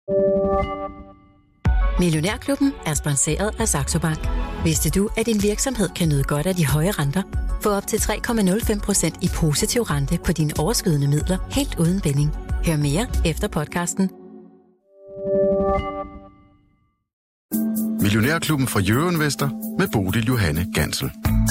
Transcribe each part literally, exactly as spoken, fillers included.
Millionærklubben er sponsoreret af Saxo Bank. Vidste du, at din virksomhed kan nyde godt af de høje renter? Få op til tre komma nul fem procent i positiv rente på dine overskydende midler, helt uden binding. Hør mere efter podcasten. Millionærklubben fra Euroinvestor med Bodil Johanne Gansel.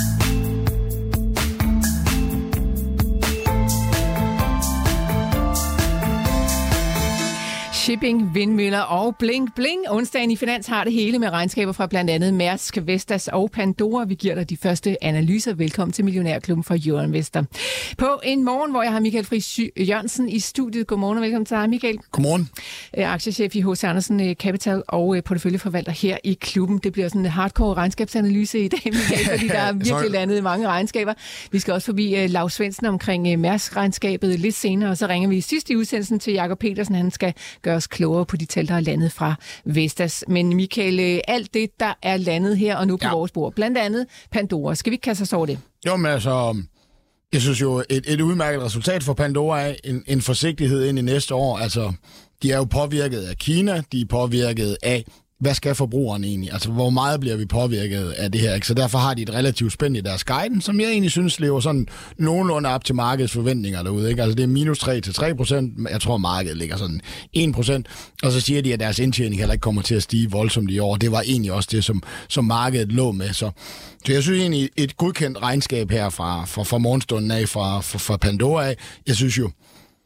Shipping, vindmøller og bling bling. Onsdagen i Finans har det hele med regnskaber fra blandt andet Mærsk, Vestas og Pandora. Vi giver dig de første analyser. Velkommen til Millionærklubben fra Euroinvestor. På en morgen, hvor jeg har Michael Friis Jørgensen i studiet. Godmorgen og velkommen til dig, Michael. Godmorgen. Aktiechef i H C Andersen Capital og porteføljeforvalter her i klubben. Det bliver sådan en hardcore regnskabsanalyse i dag, Michael, fordi der er virkelig landet mange regnskaber. Vi skal også forbi Lav Svendsen omkring Mærsk-regnskabet lidt senere, og så ringer vi i sidste udsendelsen til Jakob Petersen. Han skal gøre os klogere på de tal, der er landet fra Vestas. Men Michael, alt det, der er landet her og nu på ja. vores bord, blandt andet Pandora. Skal vi ikke kaste os over det? Jo, men altså, jeg synes jo, et, et udmærket resultat for Pandora er en, en forsigtighed ind i næste år. Altså, de er jo påvirket af Kina, de er påvirket af, hvad skal forbrugerne egentlig? Altså, hvor meget bliver vi påvirket af det her? Ikke? Så derfor har de et relativt spænd i deres guidance, som jeg egentlig synes lever sådan nogenlunde op til markedets forventninger derude. Ikke? Altså, det er minus tre til tre procent. Jeg tror, markedet ligger sådan en procent. Og så siger de, at deres indtjening heller ikke kommer til at stige voldsomt i år. Det var egentlig også det, som, som markedet lå med. Så, så jeg synes egentlig, et godkendt regnskab her fra, fra, fra morgenstunden af, fra, fra, fra Pandora af. Jeg synes jo,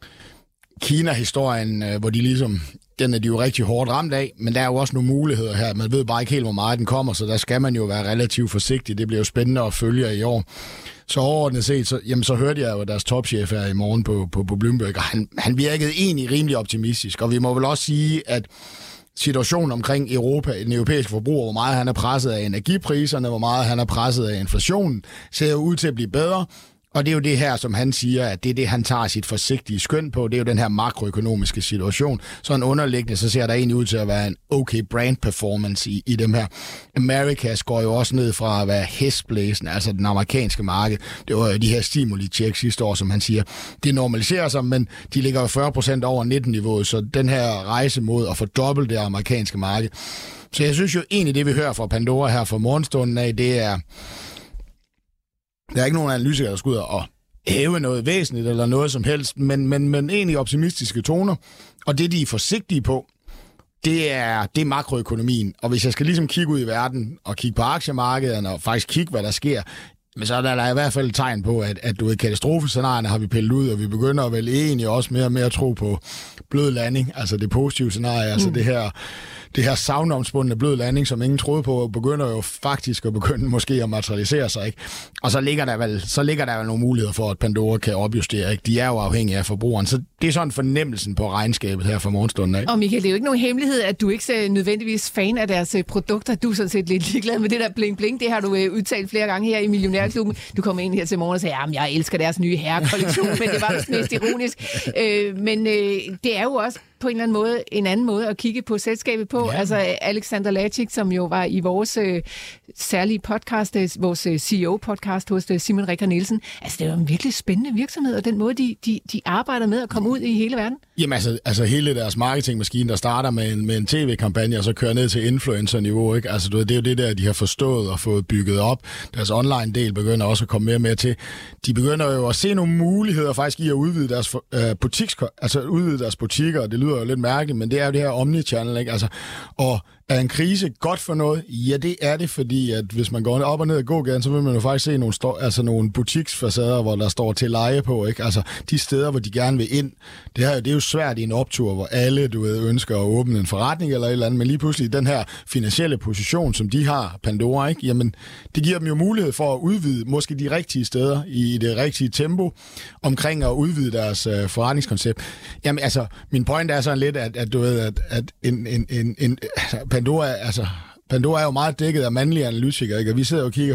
Kina-historien, hvor de ligesom... Den er de jo rigtig hårdt ramt af, men der er jo også nogle muligheder her. Man ved bare ikke helt, hvor meget den kommer, så der skal man jo være relativt forsigtig. Det bliver jo spændende at følge i år. Så overordnet set, så, jamen, så hørte jeg jo deres topchef her i morgen på, på, på Bloomberg, og han, han virkede egentlig rimelig optimistisk. Og vi må vel også sige, at situationen omkring Europa, den europæiske forbruger, hvor meget han er presset af energipriserne, hvor meget han er presset af inflationen, ser jo ud til at blive bedre. Og det er jo det her, som han siger, at det er det, han tager sit forsigtige skøn på. Det er jo den her makroøkonomiske situation. Så en underliggende, så ser der egentlig ud til at være en okay brand performance i, i dem her. Americas går jo også ned fra at være hestblæsende, altså den amerikanske marked. Det var jo de her stimuli-check sidste år, som han siger. Det normaliserer sig, men de ligger jo fyrre procent over nitten-niveauet, så den her rejse mod at fordoble det amerikanske marked. Så jeg synes jo egentlig, det vi hører fra Pandora her fra morgenstunden af, det er... Der er ikke nogen analytikere, der skal ud og hæve noget væsentligt eller noget som helst, men, men, men egentlig optimistiske toner. Og det, de er forsigtige på, det er, det er makroøkonomien. Og hvis jeg skal ligesom kigge ud i verden og kigge på aktiemarkederne og faktisk kigge, hvad der sker, men så er der, der er i hvert fald et tegn på, at, at du ved, katastrofescenarierne har vi pillet ud, og vi begynder vel egentlig også mere og mere at tro på blød landing, altså det positive scenarie, mm. altså det her, det her savnomspundne blød landing, som ingen troede på, begynder jo faktisk at begynde måske at materialisere sig, ikke? Og så ligger der vel, så ligger der vel nogle muligheder for, at Pandora kan opjustere, ikke? De er jo afhængige af forbrugeren, så det er sådan fornemmelsen på regnskabet her for morgenstunden af. Og Michael, det er jo ikke nogen hemmelighed, at du ikke er nødvendigvis fan af deres produkter. Du er sådan set lidt ligeglad med det der bling bling. Det har du udtalt flere gange her i Millionærklubben. Du kom ind her til morgen og sagde, at jeg elsker deres nye herrekollektion, men det var vist mest ironisk. Øh, men øh, det er jo også på en eller anden måde en anden måde at kigge på selskabet på. Ja. Altså Alexander Lacik, som jo var i vores øh, særlige podcast, vores øh, C E O-podcast hos øh, Simon Rikker Nielsen. Altså det er jo en virkelig spændende virksomhed, og den måde, de, de, de arbejder med at komme ud i hele verden. Jamen altså, altså hele deres marketingmaskine, der starter med en, med en tv-kampagne, og så kører ned til influencer-niveau, ikke? Altså det er jo det der, de har forstået og fået bygget op. Deres online-del begynder også at komme mere og mere til. De begynder jo at se nogle muligheder faktisk i at udvide deres, øh, butiks, altså udvide deres butikker, og det lyder jo lidt mærkeligt, men det er jo det her omnichannel, ikke? Altså, og er en krise godt for noget? Ja, det er det, fordi at hvis man går op og ned ad gågaden, så vil man jo faktisk se nogle, sto- altså nogle butiksfacader, hvor der står til leje på, ikke? Altså de steder, hvor de gerne vil ind. Det, her, det er jo svært i en optur, hvor alle, du ved, ønsker at åbne en forretning eller et eller andet, men lige pludselig den her finansielle position, som de har, Pandora, ikke? Jamen, det giver dem jo mulighed for at udvide måske de rigtige steder i det rigtige tempo omkring at udvide deres øh, forretningskoncept. Jamen, altså, min point er sådan lidt, at, at du ved, at, at en, en, en, en Pandora, altså, Pandora er jo meget dækket af mandlige analytikere, ikke? Og vi sidder og kigger på,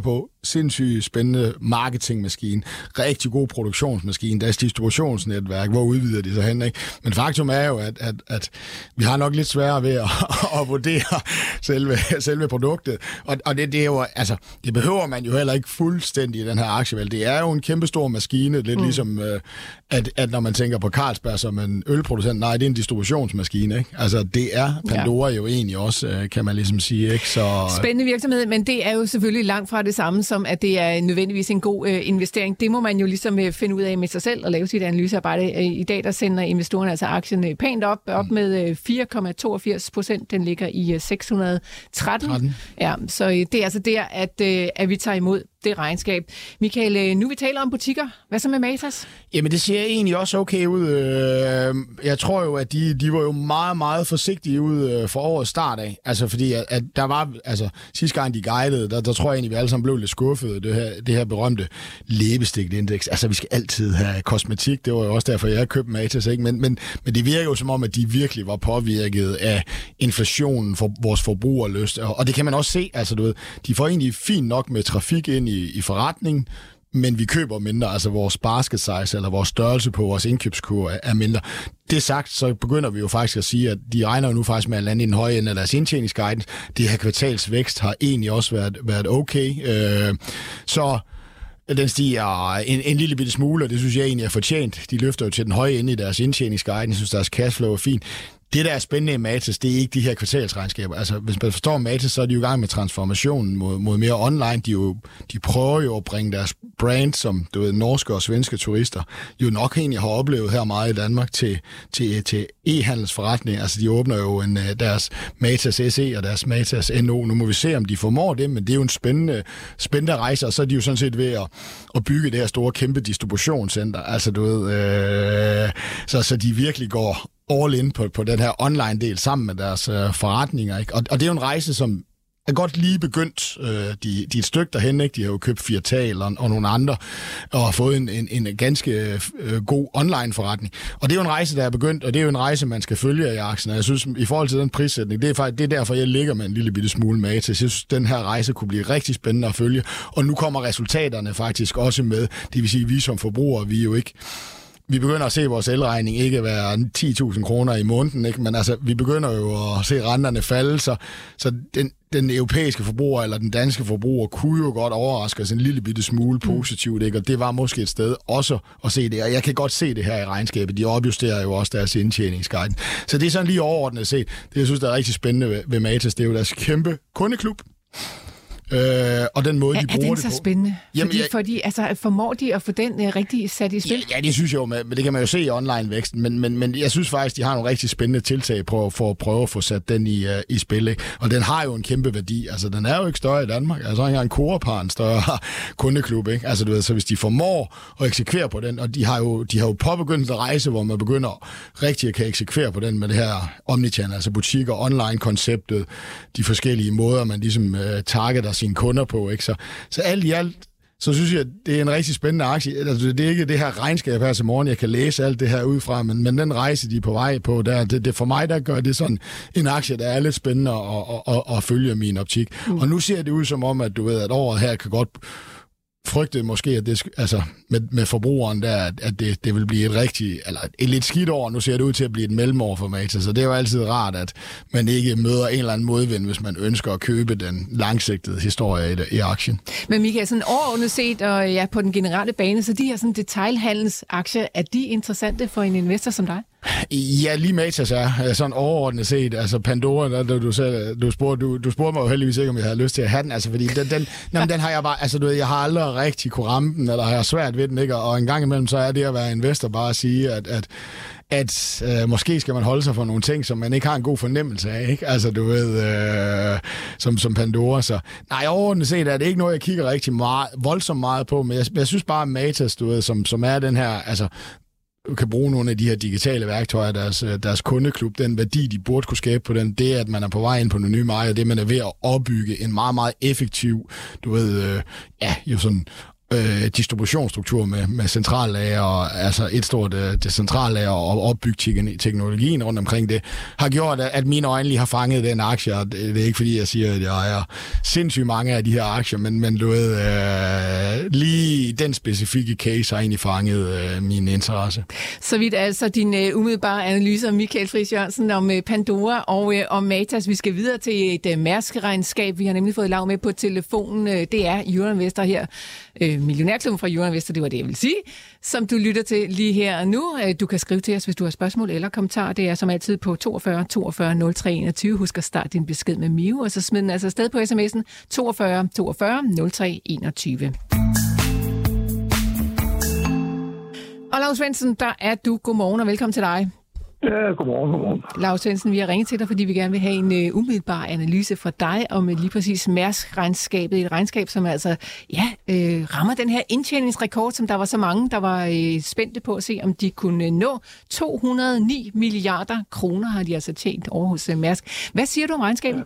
sindssygt spændende marketingmaskine, rigtig god produktionsmaskine, deres distributionsnetværk, hvor udvider de sig hen, ikke? Men faktum er jo, at, at, at vi har nok lidt sværere ved at, at vurdere selve, selve produktet, og, og det, det er jo, altså, det behøver man jo heller ikke fuldstændig i den her aktievalg. Det er jo en kæmpestor maskine, lidt mm. ligesom, at, at når man tænker på Carlsberg som en ølproducent, nej, det er en distributionsmaskine, ikke? Altså, det er Pandora ja. jo egentlig også, kan man ligesom sige, ikke? Så... Spændende virksomhed, men det er jo selvfølgelig langt fra det samme som, at det er nødvendigvis en god øh, investering. Det må man jo ligesom øh, finde ud af med sig selv og lave sit analysearbejde. I dag der sender investorerne altså aktien pænt op, op med øh, fire komma toogfirs procent. Den ligger i øh, seks hundrede og tretten. tretten. Ja, så øh, det er altså der, at, øh, at vi tager imod det regnskab. Michael, nu vi taler om butikker. Hvad så med Matas? Jamen, det ser egentlig også okay ud. Jeg tror jo, at de, de var jo meget, meget forsigtige ud for årets start af. Altså, fordi at, at der var, altså, sidste gang de guidede, der, der tror jeg egentlig, vi alle sammen blev lidt skuffede, det her, det her berømte læbestikindeks. Altså, vi skal altid have kosmetik. Det var jo også derfor, jeg købte Matas, ikke? Men, men, men det virker jo som om, at de virkelig var påvirket af inflationen for vores forbrugerlyst. Og det kan man også se. Altså, du ved, de får egentlig fint nok med trafik ind i i forretningen, men vi køber mindre, altså vores basket size eller vores størrelse på vores indkøbskurve er mindre. Det sagt, så begynder vi jo faktisk at sige, at de regner jo nu faktisk med at lande i den høje ende af deres indtjeningsguidance. Det her kvartalsvækst har egentlig også været, været okay. Øh, så den stiger en, en lille bitte smule, og det synes jeg egentlig er fortjent. De løfter jo til den høje ende i deres indtjeningsguidance. Jeg synes, deres cashflow er fint. Det, der er spændende i Matas, det er ikke de her kvartalsregnskaber. Altså, hvis man forstår Matas, så er de jo i gang med transformationen mod, mod mere online. De, jo, de prøver jo at bringe deres brand, som du ved, norske og svenske turister, jo nok egentlig har oplevet her meget i Danmark, til, til, til e-handelsforretning. Altså, de åbner jo en, deres Matas S E og deres Matas N O. Nu må vi se, om de formår det, men det er jo en spændende, spændende rejse, og så er de jo sådan set ved at, at bygge det her store, kæmpe distributionscenter. Altså, du ved, øh, så, så de virkelig går all in på, på den her online-del sammen med deres øh, forretninger, ikke? Og, og det er jo en rejse, som er godt lige begyndt. Øh, de, de er et stykke derhen, ikke? De har jo købt Firtal og, og nogle andre, og har fået en, en, en ganske øh, god online-forretning. Og det er jo en rejse, der er begyndt, og det er jo en rejse, man skal følge i aktien. Og jeg synes, i forhold til den prissætning, det er faktisk det er derfor, jeg ligger med en lille bitte smule med til. Jeg synes, den her rejse kunne blive rigtig spændende at følge. Og nu kommer resultaterne faktisk også med. Det vil sige, at vi som forbrugere, vi er jo ikke... Vi begynder at se vores elregning ikke være ti tusind kroner i måneden, ikke? Men altså, vi begynder jo at se renterne falde, så, så den, den europæiske forbruger eller den danske forbruger kunne jo godt overraske os en lille bitte smule positivt, ikke? Og det var måske et sted også at se det, og jeg kan godt se det her i regnskabet. De opjusterer jo også deres indtjeningsguiden. Så det er sådan lige overordnet set. Det, jeg synes, der er rigtig spændende ved, ved Matas, det er jo deres kæmpe kundeklub. Øh, og den måde, er, de bruger det på. Er den så spændende? Jamen, fordi, jeg... fordi altså, formår de at få den uh, rigtig sat i spil? Ja, ja, det synes jeg jo, men det kan man jo se i online-væksten, men, men, men jeg synes faktisk, de har nogle rigtig spændende tiltag på, for at prøve at få sat den i, uh, i spil, ikke? Og den har jo en kæmpe værdi. Altså, den er jo ikke større i Danmark. Altså, ikke en Coop har en større kundeklub, ikke? Altså, du ved, så hvis de formår at eksekvere på den, og de har jo, de har jo påbegyndt at rejse, hvor man begynder rigtig at kan eksekvere på den med det her omnichannel, altså butikker, online-konceptet, de forskellige måder, man ligesom uh, targeter sine kunder på, ikke? Så, så alt i alt, så synes jeg, det er en rigtig spændende aktie. Altså, det er ikke det her regnskab her til morgen, jeg kan læse alt det her ud fra, men, men den rejse, de er på vej på, der, det, det for mig, der gør det sådan en aktie, der er lidt spændende at, at, at, at følge min optik. Mm. Og nu ser det ud som om, at du ved, at året her kan godt frygte måske, at det, altså med, med forbrugeren der, at det, det vil blive et rigtig, eller et lidt skidt år. Nu ser det ud til at blive et mellemår for Matas, så det er jo altid rart, at man ikke møder en eller anden modvind, hvis man ønsker at købe den langsigtede historie i, i aktien. Men Michael, sådan overordnet set, og ja, på den generelle bane, så de her sådan detailhandelsaktier, er de interessante for en investor som dig? Ja, lige Matas er sådan overordnet set. Altså Pandora, der, du, du, du, spurgte, du, du spurgte mig jo heldigvis ikke, om jeg havde lyst til at have den. Altså, fordi den, den, jamen, den har jeg bare, altså du ved, jeg har aldrig rigtig kunne ramme den, eller har jeg svært ved den, ikke? Og en gang imellem, så er det at være investor bare at sige, at, at at øh, måske skal man holde sig for nogle ting, som man ikke har en god fornemmelse af, ikke? Altså, du ved, øh, som, som Pandora, så... Nej, overordnet set er det ikke noget, jeg kigger rigtig meget, voldsomt meget på, men jeg, jeg synes bare, at Matas, du ved, som, som er den her, altså, kan bruge nogle af de her digitale værktøjer, deres, deres kundeklub, den værdi, de burde kunne skabe på den, det er, at man er på vej ind på nogle nye markeder, det man er ved at opbygge en meget, meget effektiv, du ved, øh, ja, jo sådan øh, distributionsstruktur med, med centrallager, og, altså et stort øh, det centrallager og opbygge teknologien rundt omkring det, har gjort, at mine øjne lige har fanget den aktie, og det, det er ikke fordi, jeg siger, at jeg ejer sindssygt mange af de her aktier, men, men du ved, øh, lige den specifikke case har egentlig fanget øh, min interesse. Så vidt altså din øh, umiddelbare analyse om Michael Friis Jørgensen om øh, Pandora og øh, om Matas. Vi skal videre til et øh, Mærsk-regnskab. Vi har nemlig fået lav med på telefonen. Øh, det er Euroinvestor her. Øh, Millionærklubben fra Euroinvestor, det var det, jeg vil sige, som du lytter til lige her og nu. Øh, du kan skrive til os, hvis du har spørgsmål eller kommentarer. Det er som altid på toogfyrre toogfyrre nul tre enogtyve. Husk at starte din besked med Mio, og så smid den altså afsted på sms'en toogfyrre toogfyrre nul tre enogtyve. Og Lars Svendsen, der er du. Godmorgen og velkommen til dig. Ja, godmorgen, godmorgen. Lars Svendsen, vi har ringet til dig, fordi vi gerne vil have en uh, umiddelbar analyse fra dig om uh, lige præcis Mærsk-regnskabet. Et regnskab, som altså ja, uh, rammer den her indtjeningsrekord, som der var så mange, der var uh, spændte på at se, om de kunne uh, nå. to hundrede og ni milliarder kroner har de altså tjent over hos uh, Mærsk. Hvad siger du om regnskabet?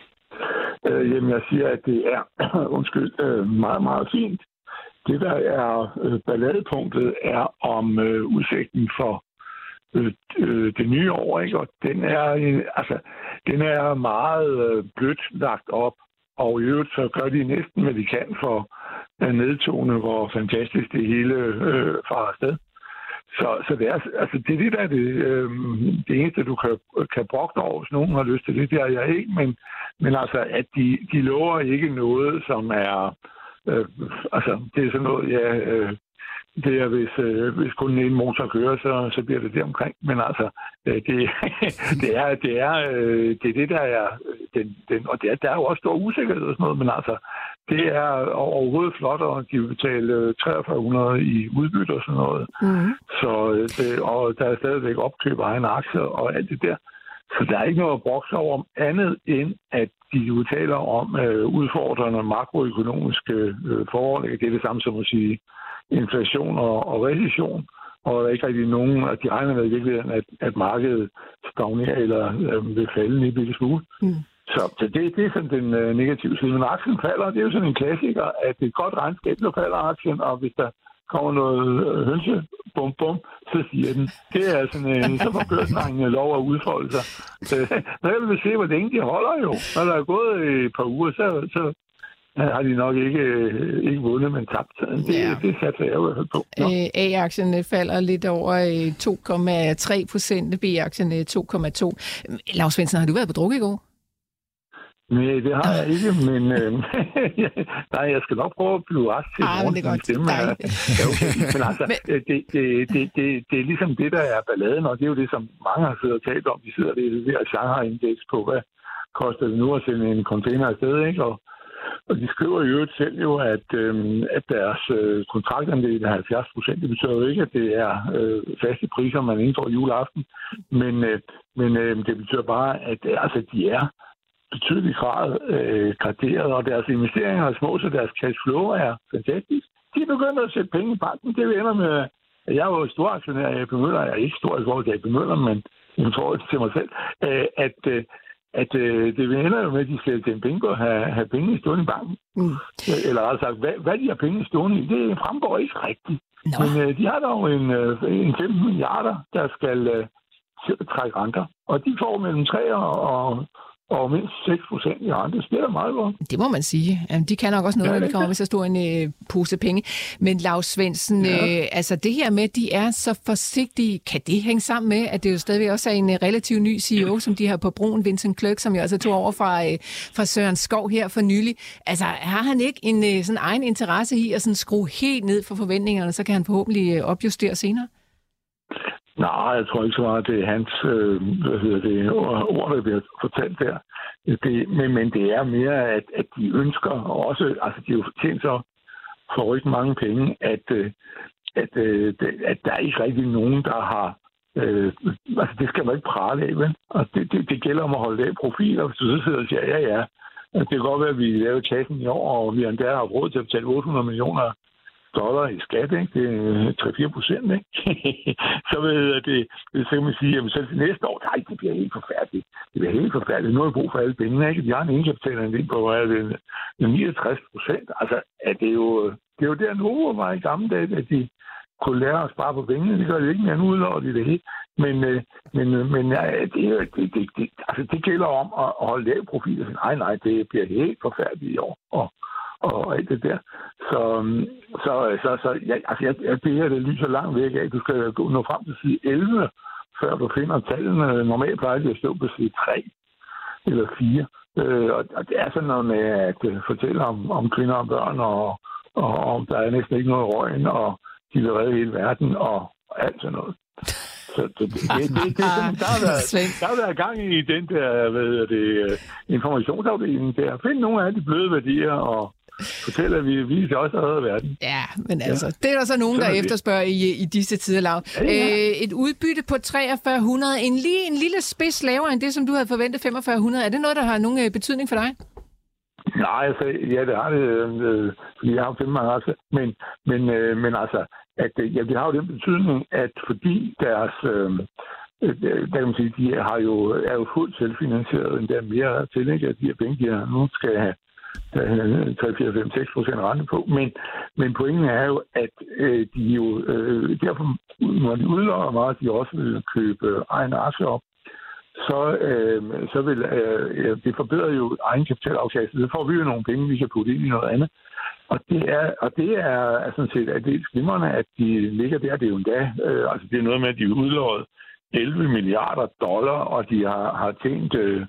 Ja. Øh, jamen, jeg siger, at det er undskyld, øh, meget, meget fint. Det, der er øh, balladepunktet, er om øh, udsigten for øh, øh, det nye år, ikke? Og den er, øh, altså, den er meget øh, blødt lagt op, og i øvrigt så gør de næsten, hvad de kan for at nedtone, hvor fantastisk det hele øh, farer afsted. Så, så det er altså det, er det der er det, øh, det eneste, du kan, kan brokke over, hvis nogen har lyst til det, det er jeg ikke, men, men altså, at de, de lover ikke noget, som er Øh, altså, det er sådan noget, ja, øh, det er, hvis, øh, hvis kun en motor kører, så, så bliver det det omkring. Men altså, øh, det, det, er, det, er, øh, det er det, der er, den, den, og det er, der er jo også stor usikkerhed og sådan noget, men altså, det er overhovedet flot, at de vil betale treogfyrre hundrede i udbytte og sådan noget. Mm-hmm. Så, det, og der er stadigvæk opkøb af egen aktier og alt det der. Så der er ikke noget at brokse over andet, end at de jo taler om øh, udfordrende makroøkonomiske øh, forhold. Det er det samme som at sige inflation og, og recession. Og der er ikke rigtig nogen, at de regner med i virkeligheden, at, at markedet stagnerer eller øh, vil falde en lille smule. Mm. Så, så det, det er sådan den øh, negative side. Men aktien falder, det er jo sådan en klassiker, at det er et godt regnskab, der falder aktien, og hvis der kommer noget hønse, bum, bum, så siger den. Det er sådan en, så får børsmarkedet lov at udfolde sig. Når jeg vil se, hvor længe de holder jo. Når der er gået et par uger, så, så har de nok ikke, ikke vundet, men tabt. Det, ja. det satte jeg i hvert fald på. Øh, A-aktien falder lidt over to komma tre procent, B-aktien to komma to. Lars Svendsen, har du været på druk i går? Nej, det har jeg ikke, men øh, nej, jeg skal nok prøve at blive ret til ah, men det er godt. Stemme. Ja, okay. Men altså, det, det, det, det, det er ligesom det, der er balladen, og det er jo det, som mange har siddet og talt om. De sidder ved det der Shanghai-indeks på, hvad koster det nu at sende en container afsted, ikke? Og, og de skriver jo selv jo, at, øh, at deres øh, kontraktandel er halvfjerds procent. Det betyder jo ikke, at det er øh, faste priser, man indgår juleaften, men, øh, men øh, det betyder bare, at altså, de er betydelig grad øh, graderet, og deres investeringer er små, så deres cash flow er fantastisk. De begynder at sætte penge i banken. Det ender med, at jeg er jo stor aktionær i A P Møller. Jeg er ikke stor i forhold til A P Møller, men jeg tror til mig selv, øh, at, øh, at øh, det ender jo med, at de skal tjene penge og have, have penge stående i banken. Mm. Eller altså, hvad, hvad de har penge stående i, det fremgår ikke rigtigt. No. Men øh, de har dog en, øh, en femten milliarder, der skal øh, trække renter. Og de får mellem tre og og mindst seks procent i rente. Det er meget godt. Det må man sige. De kan nok også noget, når de kommer med så stor en øh, pose penge. Men Lars Svendsen, ja. øh, altså det her med, at de er så forsigtige, kan det hænge sammen med, at det jo stadigvæk også er en relativt ny C E O, som de har på broen, Vincent Clerc, som jo også tog over fra, øh, fra Søren Skov her for nylig. Altså har han ikke en øh, sådan egen interesse i at sådan skrue helt ned for forventningerne, så kan han forhåbentlig øh, opjustere senere? Nej, jeg tror ikke så meget, det er hans øh, hvad hedder det, ord, der bliver fortalt der. Det, men, men det er mere, at, at de ønsker, og også, altså de har jo tjent så for rigtig mange penge, at, at, at, at der er ikke rigtig nogen, der har, øh, altså det skal man ikke prale af, vel? Og det, det, det gælder om at holde af profiler, hvis du så sidder og siger, ja, ja, det kan godt være, at vi laver kassen i år, og vi endda har råd til at betale otte hundrede millioner dollar i skat, ikke? Det er tre til fire procent, ikke? Så ved jeg, det, så kan man sige, at selv til næste år, nej, det bliver helt forfærdeligt. Det bliver helt forfærdeligt. Nu er brug for alle pengene, ikke? De har en indkapitalandel på, hvad er det, niogtres procent. Altså, er det jo, det er jo der, Novo var i gamle dage, at de kunne lære at spare på pengene. Det gør det ikke mere, nu udlover de det hele. Men, øh, men, øh, men ja, det, det, det, det, altså, det gælder om at, at holde lav profil og sige, nej, nej, det bliver helt forfærdeligt i år. Og, og alt det der. Så, så, så, så ja, altså, jeg, det her, det lyser langt væk af. Du skal gå nå frem til side elleve, før du finder tallene. Normalt plejer de at stå på side tre eller fire. Øh, og, og det er sådan noget med at fortælle om, om kvinder og børn, og, og om der er næsten ikke noget i røgen, og de vil redde hele verden, og alt sådan noget. Så det, det, det, det, det, der, har været, der har været gang i den der hvad det, informationsafdelingen der. Find nogle af de bløde værdier, og fortæl, at vi viser også af verden. Ja, men altså, ja. Det er der så nogen, der efterspørger i, i disse tider, Lav. Ja, ja. Øh, et udbytte på treogfyrre hundrede, en, lige, en lille spids lavere end det, som du havde forventet, femogfyrre hundrede. Er det noget, der har nogen øh, betydning for dig? Nej, altså, ja, det har det, øh, fordi jeg har fem mange aktier. Men, men, øh, men altså, at, ja, det har jo den betydning, at fordi deres, øh, der kan man sige, de har jo, er jo fuldt selvfinansieret, end der mere tillæg, at de her penge, de nu skal have tre, fire, fem, seks procent rente på. Men, men pointen er jo, at øh, de jo, øh, derfor, når de udlåner meget, de også vil købe egen aktier op, så, øh, så vil øh, det forbedre jo egenkapitalaftagelse. Så får vi jo nogle penge, vi kan putte ind i noget andet. Og det er, og det er, er sådan set at det er glimrende, at de ligger der. Det er jo endda, øh, altså det er noget med, at de er udlåret elleve milliarder dollar, og de har, har tjent øh,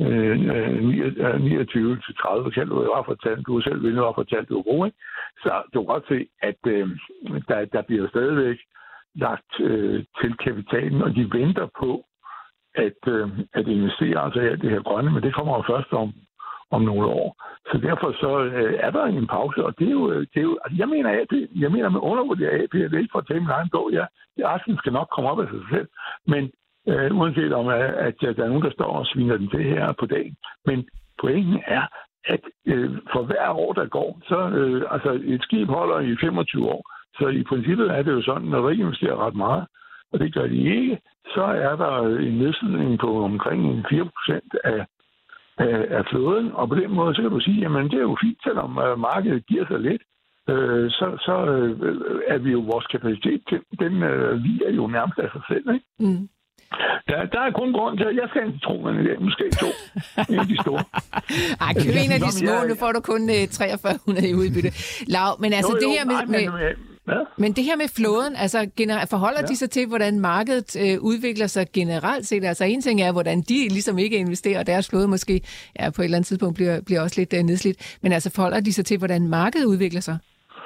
øh, niogtyve til tredive, kan du jo fortalt, du har selv ville have fortalt, du er god, ikke? Så du kan godt se, at øh, der, der bliver stadigvæk lagt øh, til kapitalen, og de venter på at, øh, at investere altså alt det her grønne, men det kommer jo først om, om nogle år. Så derfor så øh, er der en pause, og det er jo, det er jo altså jeg mener, at det, jeg mener med undervurdere A P, det er ikke for at tage min egen gå, ja, aktien skal nok komme op af sig selv, men øh, uanset om, at, at der er nogen, der står og sviner den til her på dagen. Men pointen er, at øh, for hver år, der går, så øh, altså et skib holder i femogtyve år, så i princippet er det jo sådan, når du ikke investerer ret meget, og det gør de ikke, så er der en nedslidning på omkring fire procent af af flåden, og på den måde, så kan du sige, jamen det er jo fint, selvom markedet giver sig lidt, øh, så, så øh, er vi jo vores kapacitet til, den øh, vi er jo nærmest af sig selv, ikke? Mm. Der, der er kun grund til, at jeg skal ikke tro, men det er måske to. En af de store. Ej, køb en af de små, nu får du kun uh, treogfyrre hundrede i udbytte. Lav, men altså jo, jo, det her med... Nej, med Ja. Men det her med flåden, altså gener- forholder ja. de sig til, hvordan markedet øh, udvikler sig generelt set? Altså en ting er, hvordan de ligesom ikke investerer, og deres flåde måske ja, på et eller andet tidspunkt bliver, bliver også lidt øh, nedslidt. Men altså forholder de sig til, hvordan markedet udvikler sig?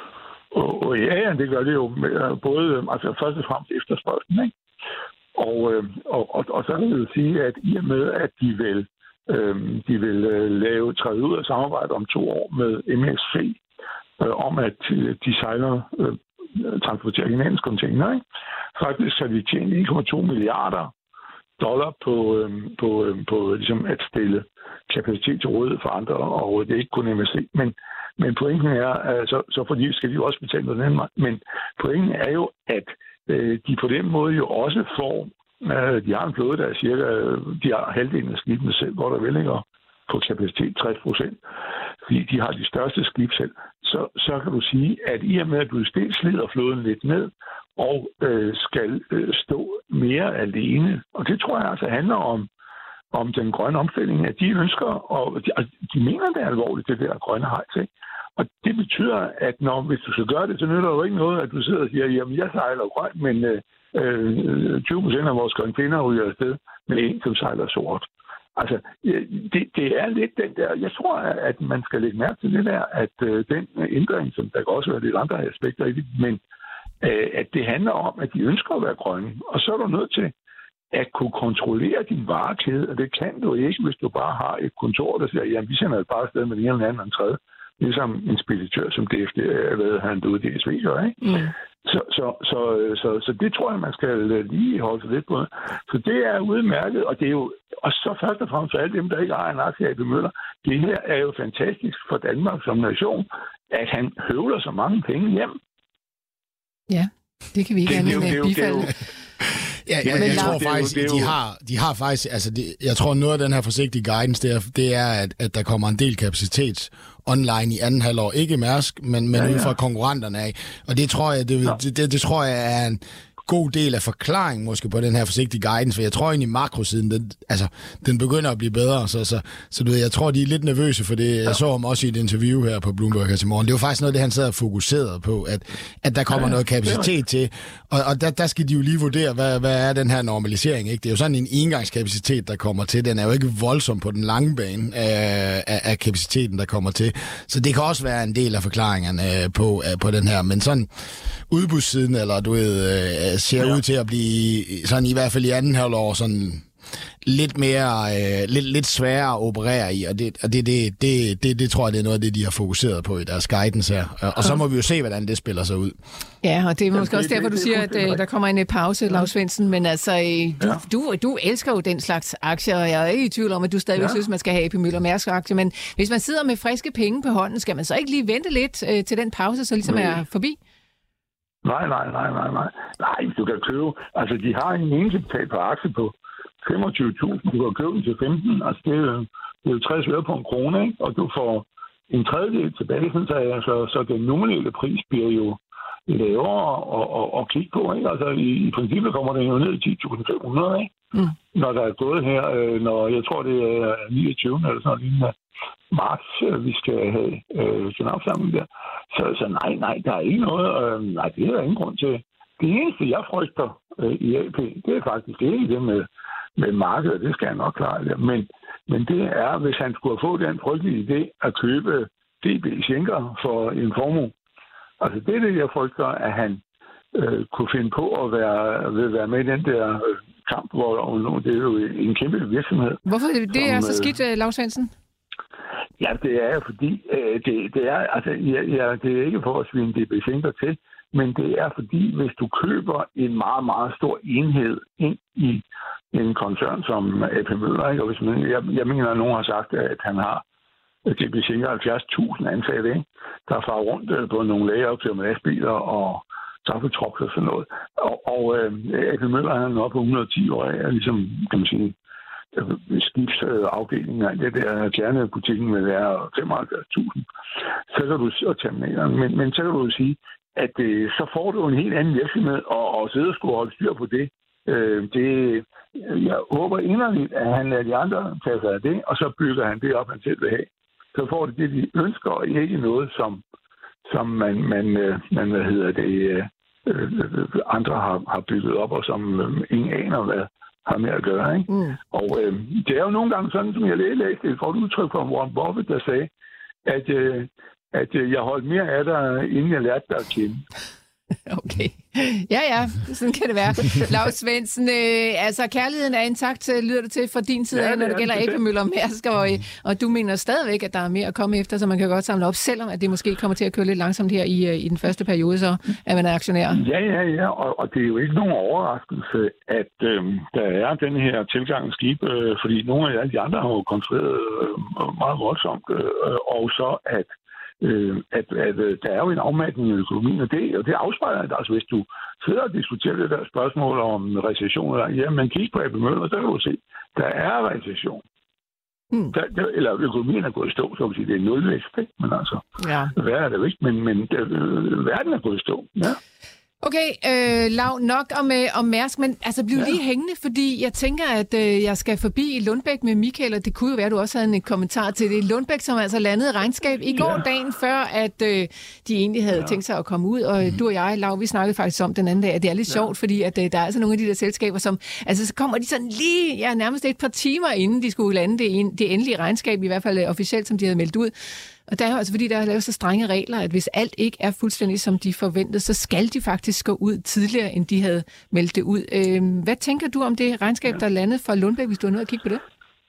Og, og ja, ja, det gør det jo med, både, altså først og fremmest efterspørgslen, ikke? Og, øh, og, og, og så vil jeg sige, at i og med, at de vil, øh, de vil øh, lave træde ud af samarbejde om to år med M S C, øh, om at de sejler øh, transporterer hinandens container, ikke? Faktisk så de tjener en komma to milliarder dollar på, øhm, på, øhm, på ligesom at stille kapacitet til rådighed for andre, og det er ikke kun M S C. Men, men pointen er, altså, så fordi skal de jo også betale på den anden måde, men pointen er jo, at øh, de på den måde jo også får, øh, de har en flåde, der er cirka, de har halvdelen af skibene selv, hvor der vel ligger på kapacitet tres procent, fordi de har de største skib selv. Så, så kan du sige, at i og med, at du dels slider flåden lidt ned, og øh, skal øh, stå mere alene, og det tror jeg altså handler om, om den grønne omstilling, at de ønsker, og de, altså, de mener, det er alvorligt, det der grønne hejs, ikke? Og det betyder, at når, hvis du skal gøre det, så nytter det jo ikke noget, at du sidder og siger, jamen jeg sejler grønt, men øh, tyve procent af vores container ryger afsted med en, som sejler sort. Altså, det, det er lidt den der... Jeg tror, at man skal lægge mærke til det der, at øh, den ændring, som der kan også være lidt andre aspekter i det, men øh, at det handler om, at de ønsker at være grønne. Og så er du nødt til at kunne kontrollere din varekæde, og det kan du ikke, hvis du bare har et kontor, der siger, jamen vi sender det bare afsted med den ene eller anden og den tredje. Ligesom en speditør, som D F D, hvad han ude i D S V gør, ikke? Mm. Så, så, så, så, så det tror jeg, man skal lige holde sig lidt på. Så det er udmærket, og det er jo og så først og fremmest for alle dem, der ikke har en aktie af Møller. Det her er jo fantastisk for Danmark som nation, at han høvler så mange penge hjem. Ja, det kan vi ikke andet end bifalde. Ja, ja, jeg tror faktisk, de har, de har faktisk, altså det, jeg tror noget af den her forsigtige guidance, det er, det er at, at der kommer en del kapacitet online i anden halvår. Ikke Mærsk, men, men ja, ja. ud fra konkurrenterne af. Og det tror jeg, det, det, det, det tror jeg er en god del af forklaringen måske på den her forsigtige guidance, for jeg tror egentlig makrosiden, den, altså, den begynder at blive bedre, så, så, så du ved, jeg tror, de er lidt nervøse for det. Jeg så ham også i et interview her på Bloomberg her til morgen. Det var faktisk noget, det han sad og fokuserede på, at, at der kommer ja, noget kapacitet til, og, og der, der skal de jo lige vurdere, hvad, hvad er den her normalisering, ikke? Det er jo sådan en engangskapacitet, der kommer til. Den er jo ikke voldsom på den lange bane af, af, af kapaciteten, der kommer til. Så det kan også være en del af forklaringerne på, på den her, men sådan udbudssiden, eller du ved, ser ja. ud til at blive sådan i hvert fald i anden halvår sådan lidt mere øh, lidt lidt sværere at operere i, og det og det det det det, det tror jeg det er noget af det de har fokuseret på i deres guidance her. Og så må vi jo se hvordan det spiller sig ud. Ja, og det er måske også derfor du siger at øh, der kommer en pause, Lav Svendsen, men altså du, ja. du du elsker jo den slags aktier, og jeg er ikke i tvivl om at du stadig ja. synes man skal have A P Møller Mærsk aktier, men hvis man sidder med friske penge på hånden, skal man så ikke lige vente lidt øh, til den pause så ligesom er forbi? Nej, nej, nej, nej, nej. Nej, du kan købe... Altså, de har en egenkapital på aktie på femogtyve tusind. Du kan købe den til femten. Altså, det er jo, det er jo tres øre på en krone, ikke? Og du får en tredjedel tilbage, så, så, så den nominelle pris bliver jo lavere at, at, at kigge på, ikke? Altså, i, i princippet kommer den jo ned i ti tusind fem hundrede, ikke? Mm. Når der er gået her, øh, når jeg tror, det er niogtyvende eller sådan noget, marts, vi skal have øh, generalforsamling der. Så, så nej, nej, der er ikke noget. Øh, nej, det er der ingen grund til. Det eneste, jeg frygter øh, i A P, det er faktisk ikke det med, med markedet. Det skal jeg nok klare. Det. Men, men det er, hvis han skulle have fået den frygtelige idé at købe D B Schenker for en formue. Altså det er det, jeg frygter, at han øh, kunne finde på at være, vil være med i den der øh, kamp, hvor det er jo en kæmpe virksomhed. Hvorfor det er så skidt, øh, Lav Svendsen? Ja, det er fordi, øh, det, det er altså, ja, ja, det er ikke for at svine D B Schenker til, men det er fordi, hvis du køber en meget, meget stor enhed ind i en koncern som A P Møller, ikke? Og hvis man, jeg, jeg mener, at nogen har sagt, at han har D B Schenker halvfjerds tusind ansatte, ikke? Der farer rundt på nogle lageroptører med lastbiler og taffeltrucks og sådan noget. Og, og øh, A P Møller han er oppe på et hundrede og ti år af, ligesom, kan man sige, skibsafdelingen af det der kernebutikken vil være femoghalvfjerds tusind. Så kan du og terminalerne, men, men så kan du jo sige, at øh, så får du en helt anden virksomhed, og, og sidde og skulle holde styr på det. Øh, det. Jeg håber inderligt, at han lader de andre tage sig af det, og så bygger han det op, han selv vil have. Så får det det, de ønsker, og ikke noget, som, som man, man, man, hvad hedder det, øh, andre har, har bygget op, og som øh, ingen aner, hvad har med at gøre, ikke? Mm. Og øh, det er jo nogle gange sådan, som jeg læste et godt udtryk fra Warren Buffett, der sagde, at, øh, at øh, jeg holdt mere af dig, inden jeg lærte dig at kende. Okay. Ja, ja, sådan kan det være. Lav Svendsen, øh, altså kærligheden er intakt, lyder det til fra din side, ja, når det gælder A P Møller Mærsk, og, og du mener stadigvæk, at der er mere at komme efter, så man kan godt samle op, selvom at det måske kommer til at køre lidt langsomt her i, i den første periode, så at man er aktionær. Ja, ja, ja, og, og det er jo ikke nogen overraskelse, at øh, der er den her tilgang skib, øh, fordi nogle af de andre har jo konstrueret øh, meget voldsomt, øh, og så at Øh, at, at, at der er jo en afmatning i økonomien, og det, og det afspejler det. Altså, hvis du sidder og diskuterer det der spørgsmål om recession, eller, ja, men kig på A P Møller, så kan du se, der er recession. Mm. Der, der, eller økonomien er gået i stå, så kan sige, det er nulvækst, ikke? Men altså, ja. Hvad er det jo ikke? Men, men der, øh, verden er gået i stå, ja. Okay, øh, Lav, nok om, øh, om Mærsk, men altså bliv ja. lige hængende, fordi jeg tænker, at øh, jeg skal forbi i Lundbæk med Michael, og det kunne jo være, at du også havde en kommentar til det. Lundbæk, som altså landede regnskab i går, ja. dagen før, at øh, de egentlig havde ja. tænkt sig at komme ud, og mm. du og jeg, Lav, vi snakkede faktisk om den anden dag, at det er lidt ja. sjovt, fordi at, øh, der er altså nogle af de der selskaber, som, altså så kommer de sådan lige, ja, nærmest et par timer inden de skulle lande det, det endelige regnskab, i hvert fald øh, officielt, som de havde meldt ud. Og der er jo altså, fordi der er lavet så strenge regler, at hvis alt ikke er fuldstændig som de forventede, så skal de faktisk gå ud tidligere, end de havde meldt det ud. Øh, hvad tænker du om det regnskab, der landede fra Lundbæk, hvis du har nødt at kigge på det?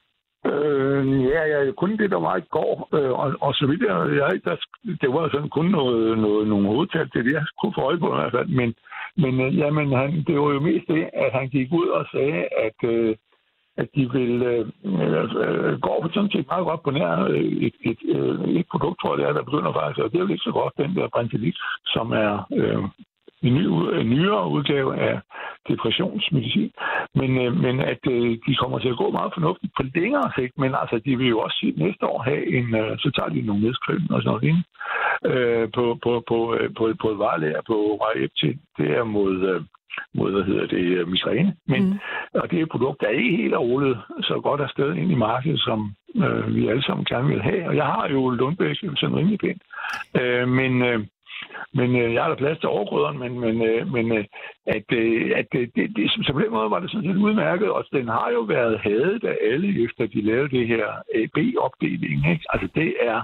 Øh, ja, ja, kun det, der var i går, øh, og, og så vidt jeg, jeg der, det var sådan kun noget, noget, nogle hovedtal til det, jeg kunne få øje på i hvert fald, men, men øh, jamen, han, det var jo mest det, at han gik ud og sagde, at øh, at de vil øh, øh, gå på sådan set meget godt på nær et, et, et, et produkt, tror jeg, det er, der begynder faktisk, og det er jo ikke så godt, den der Brintellix, som er øh, en, ny, en nyere udgave af depressionsmedicin. Men, øh, men at øh, de kommer til at gå meget fornuftigt på længere sigt, men altså, de vil jo også næste år have en, øh, så tager de nogle nedskrivning og sådan noget ind, øh, på, på, på, på, på et varelager på Rajeptin. Det er mod... Øh, mod, hvad hedder det, migræne. Men, mm. Og det er et produkt, der ikke helt er rullet så godt afsted ind i markedet, som øh, vi alle sammen gerne vil have. Og jeg har jo Lundbæk sådan rimelig pænt. Øh, men øh, men øh, jeg har da plads til overgrøderen, men, men, øh, men øh, at, øh, at øh, det, det, så på den måde var det sådan lidt udmærket, og den har jo været hadet af alle, efter de lavede det her A B-opdeling. Ikke? Altså det er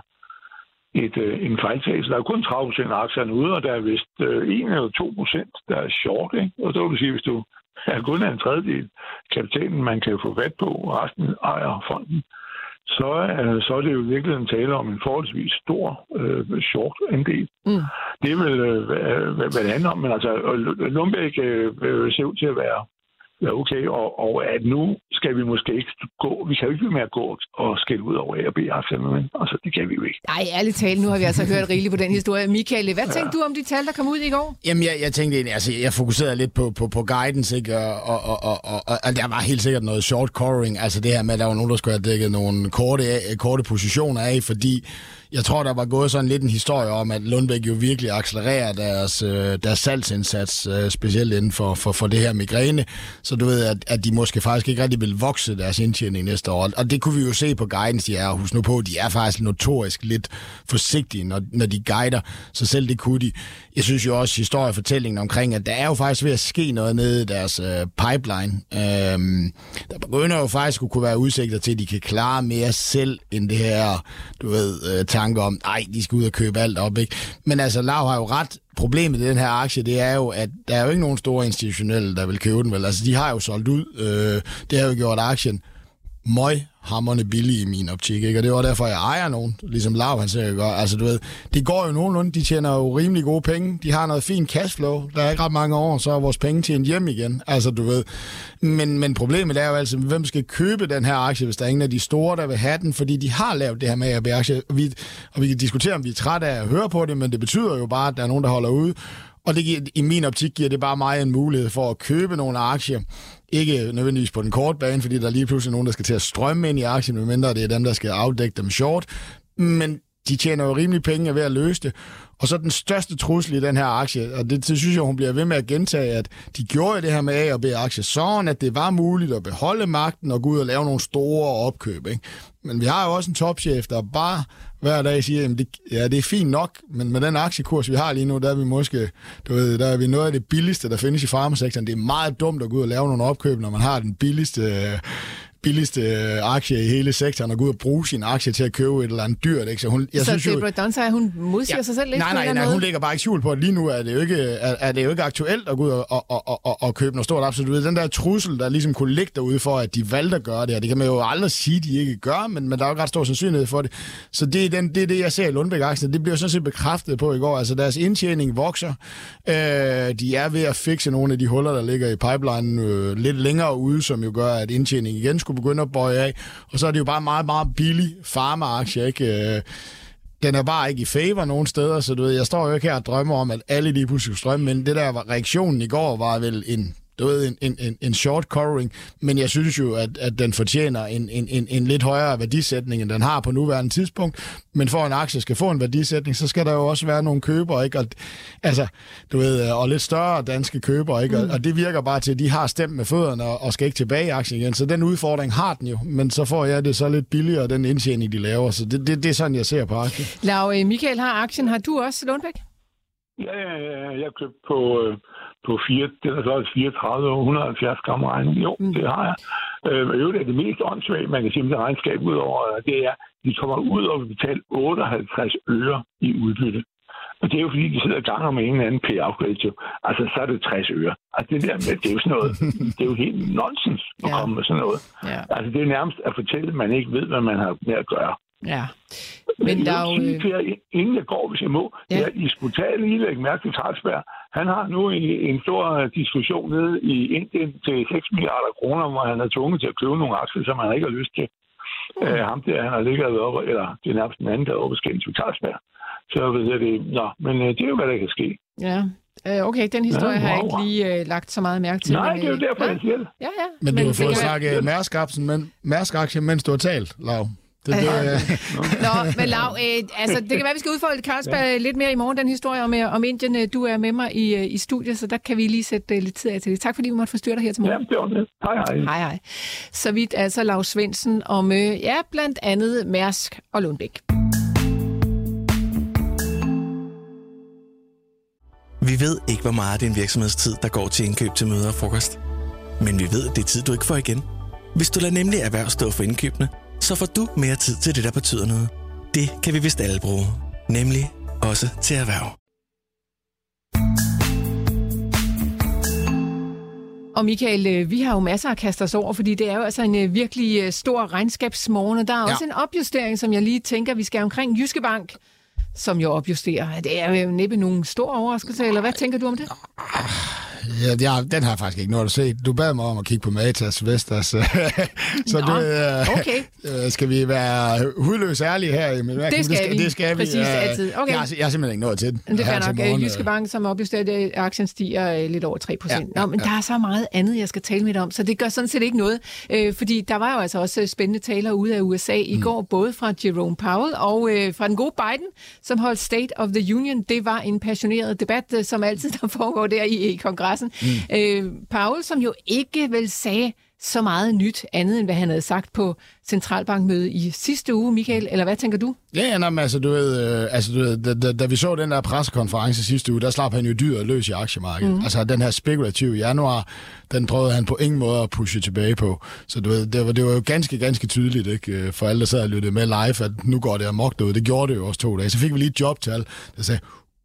Et, øh, en fejltagelse. Der er kun tredive procent af aktierne ude, og der er vist øh, en eller to procent, der er short. Ikke? Og så vil du sige, hvis du er kun af en tredjedel kapitalen, man kan få fat på, og resten ejer fonden, så, øh, så er det jo virkelig en tale om en forholdsvis stor øh, short andel. Mm. Det er vel, øh, hvad, hvad det handler om, men altså Lundbæk øh, ser ud til at være Ja, okay, og, og at nu skal vi måske ikke gå, vi kan jo ikke blive med at gå og skælde ud over A og B-aktierne, men altså, det kan vi jo ikke. Nej, ærligt talt, nu har vi altså hørt rigeligt på den historie. Michael, hvad ja. tænkte du om de tal, der kom ud i går? Jamen, jeg, jeg tænkte egentlig, altså, jeg fokuserede lidt på, på, på guidance, ikke, og, og, og, og, og, og der var helt sikkert noget short covering, altså det her med, at der var nogen, der skulle have dækket nogle korte, korte positioner af, fordi jeg tror, der var gået sådan lidt en historie om, at Lundbæk jo virkelig accelererer deres, deres salgsindsats, specielt inden for, for, for det her migræne. Så du ved, at, at de måske faktisk ikke rigtig vil vokse deres indtjening næste år. Og det kunne vi jo se på guidance, de er. Husk nu på, de er faktisk notorisk lidt forsigtige, når, når de guider. Så selv det kunne de. Jeg synes jo også, historiefortællingen omkring, at der er jo faktisk ved at ske noget nede i deres øh, pipeline. Øhm, der begynder jo faktisk at kunne være udsigter til, at de kan klare mere selv, end det her, du ved, øh, tanker om, ej, de skal ud og købe alt op, ikke? Men altså, Lav har jo ret. Problemet i den her aktie, det er jo, at der er jo ikke nogen store institutionelle, der vil købe den, vel? Altså, de har jo solgt ud. Øh, det har jo gjort aktien møg hammerne billige i min optik, ikke? Og det var derfor, jeg ejer nogen, ligesom Lav, han siger, gør. Altså, du ved, det går jo nogenlunde, de tjener jo rimelig gode penge, de har noget fint cashflow, der er ikke ret mange år, så er vores penge tjent hjem igen, altså, du ved. Men, men problemet er jo altså, hvem skal købe den her aktie, hvis der er ingen af de store, der vil have den, fordi de har lavet det her med A og B-aktie, og vi, og vi kan diskutere, om vi er trætte af at høre på det, men det betyder jo bare, at der er nogen, der holder ude. Og det giver, i min optik giver det bare mig en mulighed for at købe nogle aktier. Ikke nødvendigvis på den korte bane, fordi der er lige pludselig nogen, der skal til at strømme ind i aktien, medmindre det er dem, der skal afdække dem short. Men de tjener jo rimelig penge ved at løse det. Og så den største trussel i den her aktie, og det, det synes jeg, hun bliver ved med at gentage, at de gjorde det her med A og B-aktier, sådan at det var muligt at beholde magten og gå ud og lave nogle store opkøb. Ikke? Men vi har jo også en topchef, der bare hver dag siger, at det, ja, det er fint nok, men med den aktiekurs, vi har lige nu, der er vi måske, du ved, der er vi noget af det billigste, der findes i farmasektoren. Det er meget dumt at gå ud og lave nogle opkøb, når man har den billigste billigste aktie i hele sektoren og gå ud og bruge sin aktie til at købe et eller andet dyrt. Ikke? Så, hun, jeg så synes Deborah Dunsire, hun modsiger ja, sig selv lidt? Nej, nej, nej, hun lægger bare ikke skjul på, at lige nu er det jo ikke, er, er det jo ikke aktuelt at gå ud og, og, og, og, og købe noget stort absolut. Den der trussel, der ligesom kunne ligge derude for, at de valgte at gøre det, og det kan man jo aldrig sige, at de ikke gør, men, men der er jo ikke ret stor sandsynlighed for det. Så det er, den, det, er det, jeg ser i Lundbæk-aktien. Det bliver sådan set bekræftet på i går. Altså deres indtjening vokser. Øh, de er ved at fikse nogle af de huller, der ligger i pipelinen øh, lidt længere ude, som jo gør, at indtjening igen skulle begynde at bøje af. Og så er det jo bare meget, meget billig farma-aktie, ikke? Den er bare ikke i favor nogen steder, så du ved, jeg står jo ikke her og drømmer om, at alle lige pludselig strømme, men det der reaktionen i går var vel en, du ved, en, en, en short covering, men jeg synes jo, at, at den fortjener en, en, en, en lidt højere værdisætning, end den har på nuværende tidspunkt. Men for en aktie skal få en værdisætning, så skal der jo også være nogle købere, ikke? Og, altså, du ved, og lidt større danske købere, ikke? Og, mm. og det virker bare til, at de har stemt med fødderne og, og skal ikke tilbage i aktien igen. Så den udfordring har den jo, men så får jeg det så lidt billigere, den indtjening, de laver. Så det, det, det er sådan, jeg ser på aktien. Lav, Michael har aktien. Har du også Lundbæk? Ja, jeg købte på... Øh... på fire, den er så fireogtredive og et hundrede og halvfjerds gram regning. Jo, mm. det har jeg. Øh, øvrigt er det mest åndssvagt, man kan sige med det regnskab ud over, det er, at de kommer ud og vil betale otteoghalvtreds øre i udbytte. Og det er jo fordi, de sidder og ganger med en eller anden payout ratio. Altså, så er det tres øre. Altså, det der med, det er jo sådan noget, det er jo helt nonsens at ja. komme med sådan noget. Ja. Altså, det er nærmest at fortælle, at man ikke ved, hvad man har med at gøre. Ja. Men der er jo... Inden jeg går, hvis jeg må, ja. det er, I skulle tage lige lægge mærke til Carlsberg. Han har nu en, en stor diskussion nede i Indien til seks milliarder kroner, hvor han er tvunget til at købe nogle aktier, som han ikke har lyst til. Mm. Uh, ham der, han har ligget oppe, eller det er nærmest en anden, der er oppe skændt til Carlsberg. Så ved jeg det, nå, men uh, det er jo, hvad der kan ske. Ja. Uh, okay, den historie Ja, har jeg wow. ikke lige uh, lagt så meget mærke til. Nej, men, det er jo uh, derfor, ja. jeg siger det. Ja, ja. Men, men du har fået det kan snakket Mærsk-aktien, men Mærsk-aktien, mens du har talt, Lav. Det, det, være- Nå, men Lav, øh, altså, det kan være, vi skal udfolde Carlsberg ja. lidt mere i morgen, den historie om, om Indien. Du er med mig i, i studiet, så der kan vi lige sætte uh, lidt tid af til det. Tak fordi vi måtte forstyrre dig her til morgen. Ja, det var det. Hej, hej. Hej, hej. Så vidt altså Lav Svendsen om, øh, ja, blandt andet Mærsk og Lundbæk. Vi ved ikke, hvor meget af din virksomhedstid, der går til indkøb til møder og frokost. Men vi ved, at det er tid, du ikke får igen. Hvis du lader nemlig erhverv stå for indkøbene, så får du mere tid til det, der betyder noget. Det kan vi vist alle bruge. Nemlig også til erhverv. Og Michael, vi har jo masser at kaste os over, fordi det er jo altså en virkelig stor regnskabsmorgen, og der er også Ja. en opjustering, som jeg lige tænker, vi skal omkring Jyske Bank, som jo opjusterer. Det er jo næppe nogen stor overraskelse, eller hvad tænker du om det? Ja, jeg, den har jeg faktisk ikke noget at se. Du bad mig om at kigge på Matas, Vestas. så Nå, det, okay. øh, skal vi være hudløs ærlige her? Jamen, hvad- Det skal det skal, vi. Det skal Præcis, vi. altid. Okay. Jeg, har, jeg har simpelthen ikke noget til den. Men det her er til nok. morgen, Jyske Bank, som opjusterer, aktien stiger øh, lidt over tre procent. Ja, Nå, men ja. der er så meget andet, jeg skal tale med dig om, så det gør sådan set ikke noget. Øh, fordi der var jo altså også spændende taler ude af U S A i mm. går, både fra Jerome Powell og øh, fra den gode Biden, som holdt State of the Union. Det var en passioneret debat, øh, som altid der foregår der i, i kongressen. Mm. Øh, Powell, som jo ikke vel sagde så meget nyt andet, end hvad han havde sagt på centralbankmødet i sidste uge, Michael, eller hvad tænker du? Ja, ja, nej, men altså, du ved, øh, altså, du ved da, da, da vi så den der pressekonference sidste uge, der slap han jo dyret løs i aktiemarkedet. Mm. Altså, den her spekulative januar, den prøvede han på ingen måde at pushe tilbage på. Så du ved, det var, det var jo ganske, ganske tydeligt, ikke, for alle, der sad og lyttede med live, at nu går det amok derude. Det gjorde det jo også to dage. Så fik vi lige et jobtal, der sagde,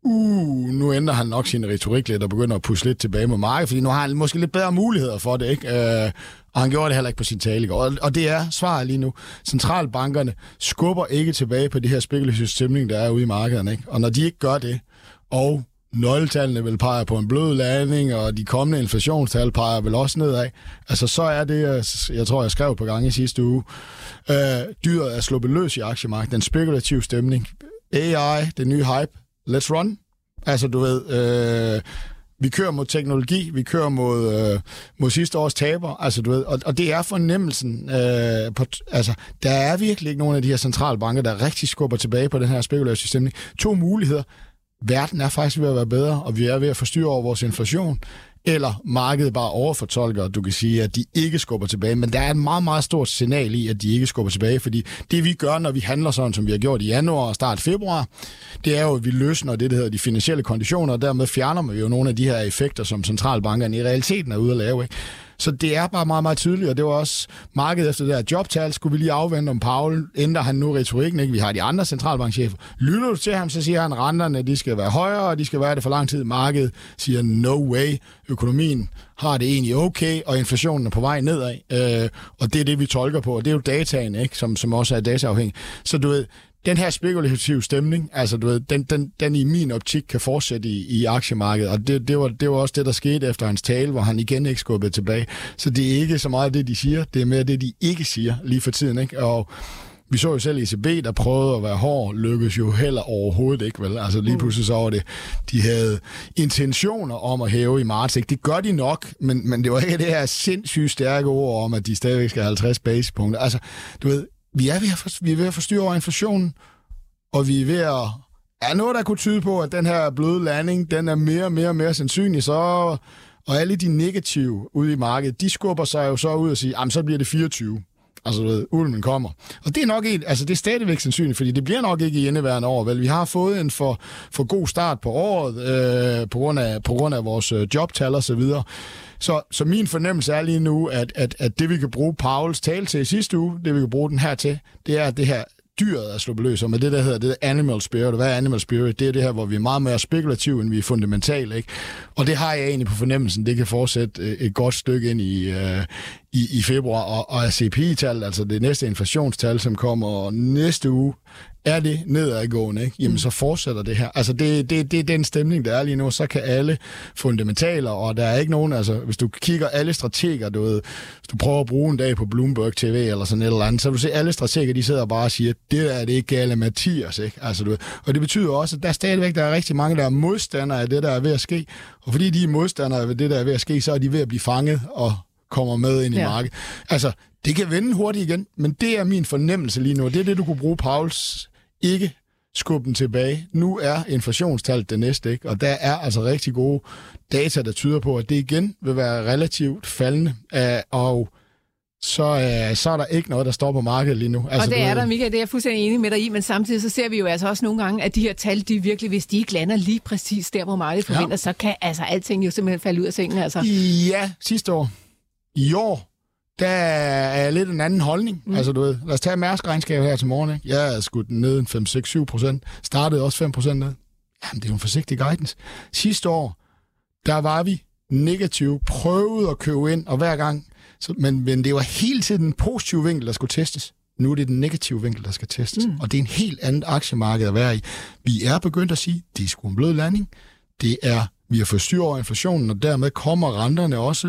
uh, nu ændrer han nok sin retorik lidt og begynder at pushe lidt tilbage mod markedet, fordi nu har han måske lidt bedre muligheder for det, ikke? Øh, og han gjorde det heller ikke på sin tale i går. Og, og det er svaret lige nu. Centralbankerne skubber ikke tilbage på det her spekulative stemning, der er ude i markederne, ikke? Og når de ikke gør det, og nøgletallene vil pege på en blød landing, og de kommende inflationstal peger vel også nedad, altså så er det, jeg, jeg tror, jeg skrev på gang i sidste uge, øh, dyret er sluppet løs i aktiemarkedet. Den spekulative stemning. A I, det nye hype. Let's run. Altså, du ved, øh, vi kører mod teknologi, vi kører mod, øh, mod sidste års taber, altså, du ved, og, og det er fornemmelsen, øh, på, altså, der er virkelig ikke nogen af de her centralbanker, der rigtig skubber tilbage på den her spekulative stemning. To muligheder. Verden er faktisk ved at være bedre, og vi er ved at forstyrre over vores inflation, eller markedet bare overfortolker, og du kan sige, at de ikke skubber tilbage. Men der er et meget, meget stort signal i, at de ikke skubber tilbage, fordi det vi gør, når vi handler sådan, som vi har gjort i januar og start februar, det er jo, at vi løsner det, der hedder de finansielle konditioner, og dermed fjerner vi jo nogle af de her effekter, som centralbankerne i realiteten er ude at lave, ikke? Så det er bare meget, meget tydeligt, og det var også markedet efter det her jobtal, skulle vi lige afvente om Powell, ændrer han nu retorikken, ikke? Vi har de andre centralbankchefer. Lytter du til ham, så siger han, at renterne de skal være højere, og de skal være det for lang tid. Markedet siger, no way, økonomien har det egentlig okay, og inflationen er på vej nedad, øh, og det er det, vi tolker på, og det er jo dataen, ikke? Som, som også er dataafhængig. Så du ved, den her spekulative stemning, altså du ved, den, den, den i min optik kan fortsætte i, i aktiemarkedet, og det, det, var, det var også det, der skete efter hans tale, hvor han igen ikke skubbede tilbage. Så det er ikke så meget det, de siger, det er mere det, de ikke siger lige for tiden, ikke? Og vi så jo selv E C B, der prøvede at være hård, lykkedes jo heller overhovedet ikke, vel? Altså lige pludselig så var det, de havde intentioner om at hæve i marts, ikke? Det gør de nok, men, men det var ikke det her sindssygt stærke ord om, at de stadigvæk skal have halvtreds basispunkter. Altså, du ved, vi er ved at, for, vi er ved at forstyrre over inflationen, og vi er ved at... Er noget, der kunne tyde på, at den her bløde landing, den er mere og mere og mere sandsynlig, så... Og alle de negative ude i markedet, de skubber sig jo så ud og siger, jamen så bliver det fireogtyve. Altså, du ved, ulven kommer. Og det er nok ikke, altså det er stadigvæk sandsynligt, fordi det bliver nok ikke i indeværende år, vel? Vi har fået en for, for god start på året, øh, på, grund af, på grund af vores øh, jobtal og så videre. Så, så min fornemmelse er lige nu, at, at, at det vi kan bruge Powells tale til i sidste uge, det vi kan bruge den her til, det er, at det her dyret er sluppet løs, og med det, der hedder det animal spirit. Hvad er animal spirit? Det er det her, hvor vi er meget mere spekulative, end vi er fundamentale, ikke? Og det har jeg egentlig på fornemmelsen, det kan fortsætte et godt stykke ind i, uh, i, i februar, og, og C P I-tal, altså det næste inflationstal, som kommer næste uge, er det nedadgående, ikke? Jamen, så fortsætter det her. Altså, det, det, det er den stemning, der er lige nu. Så kan alle fundamentaler, og der er ikke nogen, altså, hvis du kigger alle strateger, du ved, hvis du prøver at bruge en dag på Bloomberg T V eller sådan et eller andet, så vil du se, alle strateger, de sidder bare og siger, det er det ikke gale Mathias, ikke? Altså, du ved. Og det betyder også, at der stadigvæk der er rigtig mange, der er modstandere af det, der er ved at ske. Og fordi de er modstandere af det, der er ved at ske, så er de ved at blive fanget og kommer med ind i ja. markedet. Altså, det kan vende hurtigt igen, men det er min fornemmelse lige nu. Det er det, du kunne bruge Pauls ikke skubbe den tilbage. Nu er inflationstallet det næste, ikke? Og der er altså rigtig gode data, der tyder på, at det igen vil være relativt faldende, og så, øh, så er der ikke noget, der står på markedet lige nu. Altså, og det er ved... der, Michael, det er jeg fuldstændig enig med dig i, men samtidig så ser vi jo altså også nogle gange, at de her tal, de virkelig, hvis de ikke lander lige præcis der, hvor markedet forventer, ja. så kan altså alting jo simpelthen falde ud af sengen. Altså. Ja, sidste år. I år, der er lidt en anden holdning. Mm. Altså, du ved, lad os tage Mærsk-regnskabet her til morgen. Ikke? Jeg har skudt den ned en fem, seks, syv procent. Startede også fem procent ned. Jamen, det er jo en forsigtig guidance. Sidste år, der var vi negativ, prøvede at købe ind, og hver gang, så, men, men det var hele tiden den positive vinkel, der skulle testes. Nu er det den negative vinkel, der skal testes. Mm. Og det er en helt andet aktiemarked at være i. Vi er begyndt at sige, det er sgu en blød landing. Det er, vi har fået styr over inflationen, og dermed kommer renterne også,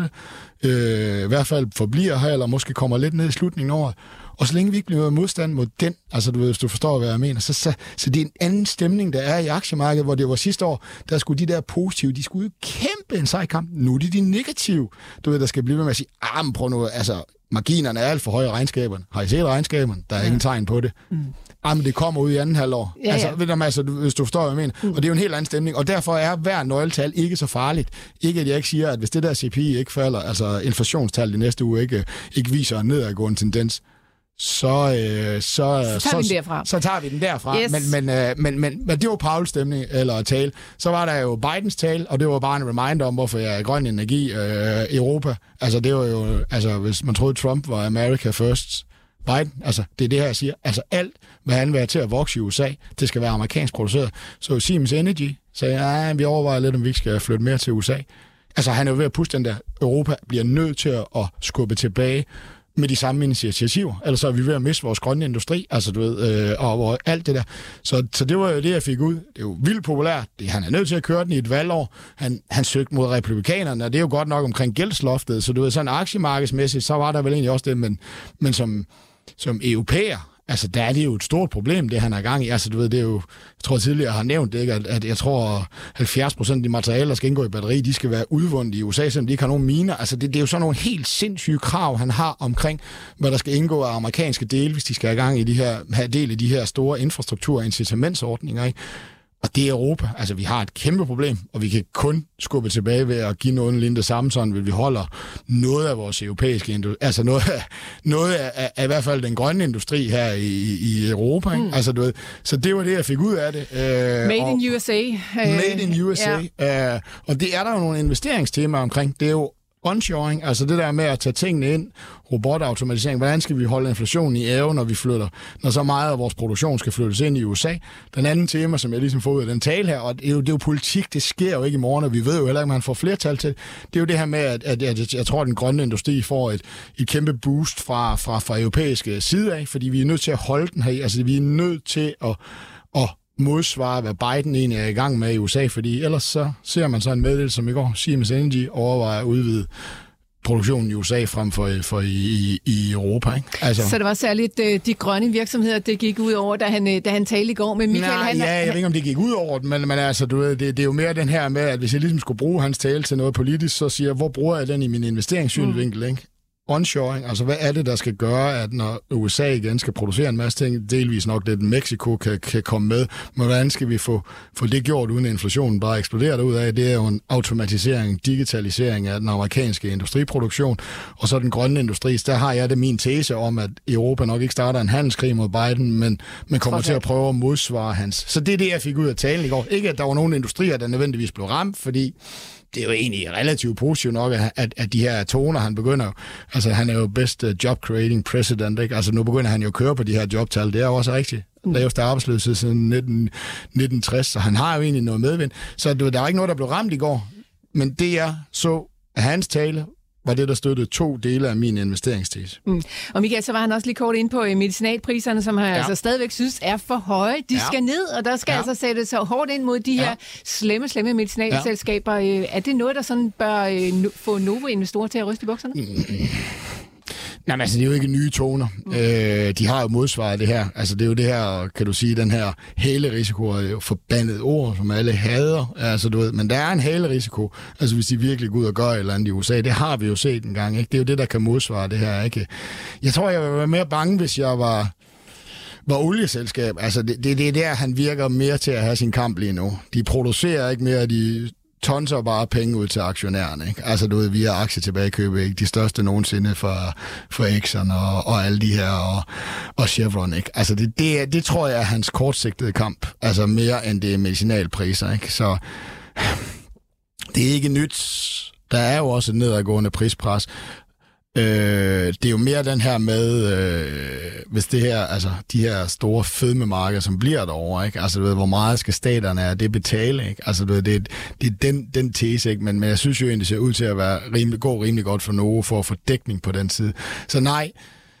øh, i hvert fald forbliver her, eller måske kommer lidt ned i slutningen over. Og så længe vi ikke bliver modstand mod den, altså du ved, hvis du forstår, hvad jeg mener, så, så, så det er en anden stemning, der er i aktiemarkedet, hvor det var sidste år, der skulle de der positive, de skulle jo kæmpe en sej kamp. Nu er det de negative, du ved, der skal blive med at sige, ah, men prøv nu, altså, marginerne er alt for høje i regnskaberne. Har I set regnskaberne? Der er ja. ingen tegn på det. Mm. Ah, men det kommer ud i anden halvår. Ja, ja. Altså, ved du, altså, hvis du forstår, hvad jeg mener. Mm. Og det er jo en helt anden stemning, og derfor er hver nøgletal ikke så farligt. Ikke at jeg ikke siger, at hvis det der C P I ikke falder, altså inflationstal i næste uge ikke, ikke viser en nedadgående tendens, så, øh, så, så, tager så, vi derfra. så tager vi den derfra. Yes. Men, men, øh, men, men, men det var Pauls stemning, eller tale. Så var der jo Bidens tale, og det var bare en reminder om, hvorfor jeg er grøn energi øh, Europa. Altså, det var jo, altså, hvis man troede, Trump var America first, Biden, altså, det er det her, jeg siger. Altså, alt, hvad han vil have til at vokse i U S A, det skal være amerikansk produceret. Så Siemens Energy sagde, at vi overvejer lidt, om vi ikke skal flytte mere til U S A. Altså, han er jo ved at puste den der, Europa bliver nødt til at skubbe tilbage med de samme initiativer. Ellers så er vi ved at miste vores grønne industri, altså du ved, øh, og, og alt det der. Så, så det var jo det, jeg fik ud. Det er jo vildt populært. Det, han er nødt til at køre den i et valgår. Han, han søgte mod republikanerne, og det er jo godt nok omkring gældsloftet. Så du ved, sådan aktiemarkedsmæssigt, så var der vel egentlig også det, men, men som, som europæer, altså, der er det jo et stort problem, det han er i gang i. Altså, du ved, det er jo, jeg tror tidligere, jeg har nævnt det, ikke? At, at jeg tror, halvfjerds procent af de materialer, der skal indgå i batteri, de skal være udvundet i U S A, selvom de ikke har nogen miner. Altså, det, det er jo sådan nogle helt sindssyge krav, han har omkring, hvad der skal indgå af amerikanske dele, hvis de skal have gang i de her, have del i de her store infrastruktur- og incitamentsordninger, ikke? Og det er Europa. Altså, vi har et kæmpe problem, og vi kan kun skubbe tilbage ved at give noget lignende det samme, sådan vil vi holder noget af vores europæiske industri, altså noget af, noget af, af i hvert fald den grønne industri her i, i Europa. Ikke? Mm. Altså, du ved, så det var det, jeg fik ud af det. Uh, Made og, in U S A. Made in U S A. Ja. Uh, og det er der jo nogle investeringstemaer omkring. Det er jo onshoring, altså det der med at tage tingene ind, robotautomatisering, hvordan skal vi holde inflationen i ave, når vi flytter, når så meget af vores produktion skal flyttes ind i U S A. Den anden tema, som jeg ligesom får ud af den tale her, og det er jo, det er jo politik, det sker jo ikke i morgen, og vi ved jo heller ikke, at man får flertal til det. Det er jo det her med, at, at, at jeg tror, at den grønne industri får et, et kæmpe boost fra, fra, fra europæiske side af, fordi vi er nødt til at holde den her, altså vi er nødt til at, at modsvare, hvad Biden egentlig er i gang med i U S A, fordi ellers så ser man så en meddelelse, som i går, Siemens Energy overvejer at udvide produktionen i U S A frem for, for i, i, i Europa. Ikke? Altså. Så det var særligt uh, de grønne virksomheder, det gik ud over, da han, da han talte i går med Michael. Nej, han, ja, jeg ved ikke, om det gik ud over den, men, men altså, du ved, det, det er jo mere den her med, at hvis jeg ligesom skulle bruge hans tale til noget politisk, så siger jeg, hvor bruger jeg den i min investeringssynvinkel, mm. ikke? Onshoring, altså hvad er det, der skal gøre, at når U S A igen skal producere en masse ting, delvis nok det, Mexico kan, kan komme med, men hvordan skal vi få, få det gjort, uden at inflationen bare eksploderer derud af? Det er jo en automatisering, digitalisering af den amerikanske industriproduktion, og så den grønne industri. Der har jeg det min tese om, at Europa nok ikke starter en handelskrig mod Biden, men, men kommer til at prøve at modsvare hans. Så det er det, jeg fik ud af talen i går. Ikke, at der var nogle industrier, der nødvendigvis blev ramt, fordi det er jo egentlig relativt positivt nok, at, at de her toner, han begynder, altså han er jo best job-creating president, ikke? Altså nu begynder han jo at køre på de her jobtal, det er jo også rigtigt. Laveste arbejdsløshed siden nitten, nitten tres, så han har jo egentlig noget medvind. Så der var ikke noget, der blev ramt i går, men det jeg så af hans tale, var det, der støttede to dele af min investeringstese. Mm. Og Michael, så var han også lige kort ind på medicinalpriserne, som han ja. altså stadigvæk synes er for høje. De ja. skal ned, og der skal ja. altså sættes så hårdt ind mod de ja. her slemme, slemme medicinalselskaber. Ja. Er det noget, der sådan bør få Novo-investorer til at ryste i bukserne? Mm. Jamen altså, det er jo ikke nye toner. Mm. Øh, de har jo modsvaret det her. Altså, det er jo det her, kan du sige, den her hælerisiko er jo forbandet ord, som alle hader. Altså, du ved, men der er en hælerisiko. Altså, hvis de virkelig går ud og gør et eller andet i U S A, det har vi jo set en gang, ikke? Det er jo det, der kan modsvare det her, ikke? Jeg tror, jeg ville være mere bange, hvis jeg var, var olieselskab. Altså, det, det, det er der, han virker mere til at have sin kamp lige nu. De producerer ikke mere, de tonser bare penge ud til aktionærerne, ikke? Altså, du ved, via aktietilbagekøb, ikke? De største nogensinde for, for Exxon og, og alle de her, og, og Chevron, ikke? Altså, det, det, det tror jeg er hans kortsigtede kamp. Altså, mere end det er medicinalpriser, ikke? Så det er ikke nyt. Der er jo også et nedadgående prispres. Øh, det er jo mere den her med, øh, hvis det her, altså de her store fedmemarkeder, som bliver derovre, ikke? Altså, du ved, hvor meget skal staterne af det betale, ikke? Altså, du ved, det er, det er den, den tese, ikke? Men, men jeg synes jo egentlig, det ser ud til at være rimelig, gå rimelig godt for Novo for at få dækning på den side. Så nej,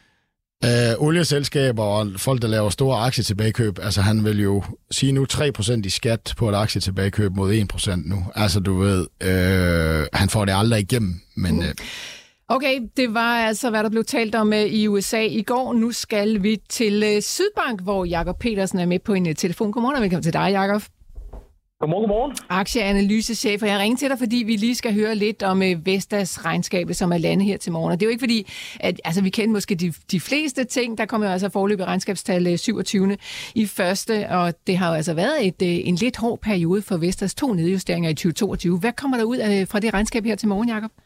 øh, olieselskaber og folk, der laver store aktietilbagekøb, altså han vil jo sige nu tre procent i skat på et aktietilbagekøb mod en procent nu. Altså, du ved, øh, han får det aldrig igennem, men... Øh, Okay, det var altså, hvad der blev talt om i U S A i går. Nu skal vi til Sydbank, hvor Jakob Petersen er med på en telefon. Godmorgen og velkommen til dig, Jakob. Godmorgen, godmorgen. Aktieanalysechef, og jeg ringer til dig, fordi vi lige skal høre lidt om Vestas regnskab, som er landet her til morgen. Og det er jo ikke fordi, at altså, vi kender måske de, de fleste ting. Der kommer jo altså foreløbig regnskabstal syvogtyvende i første, og det har jo altså været et, en lidt hård periode for Vestas, to nedjusteringer i tyve toogtyve. Hvad kommer der ud af, fra det regnskab her til morgen, Jakob?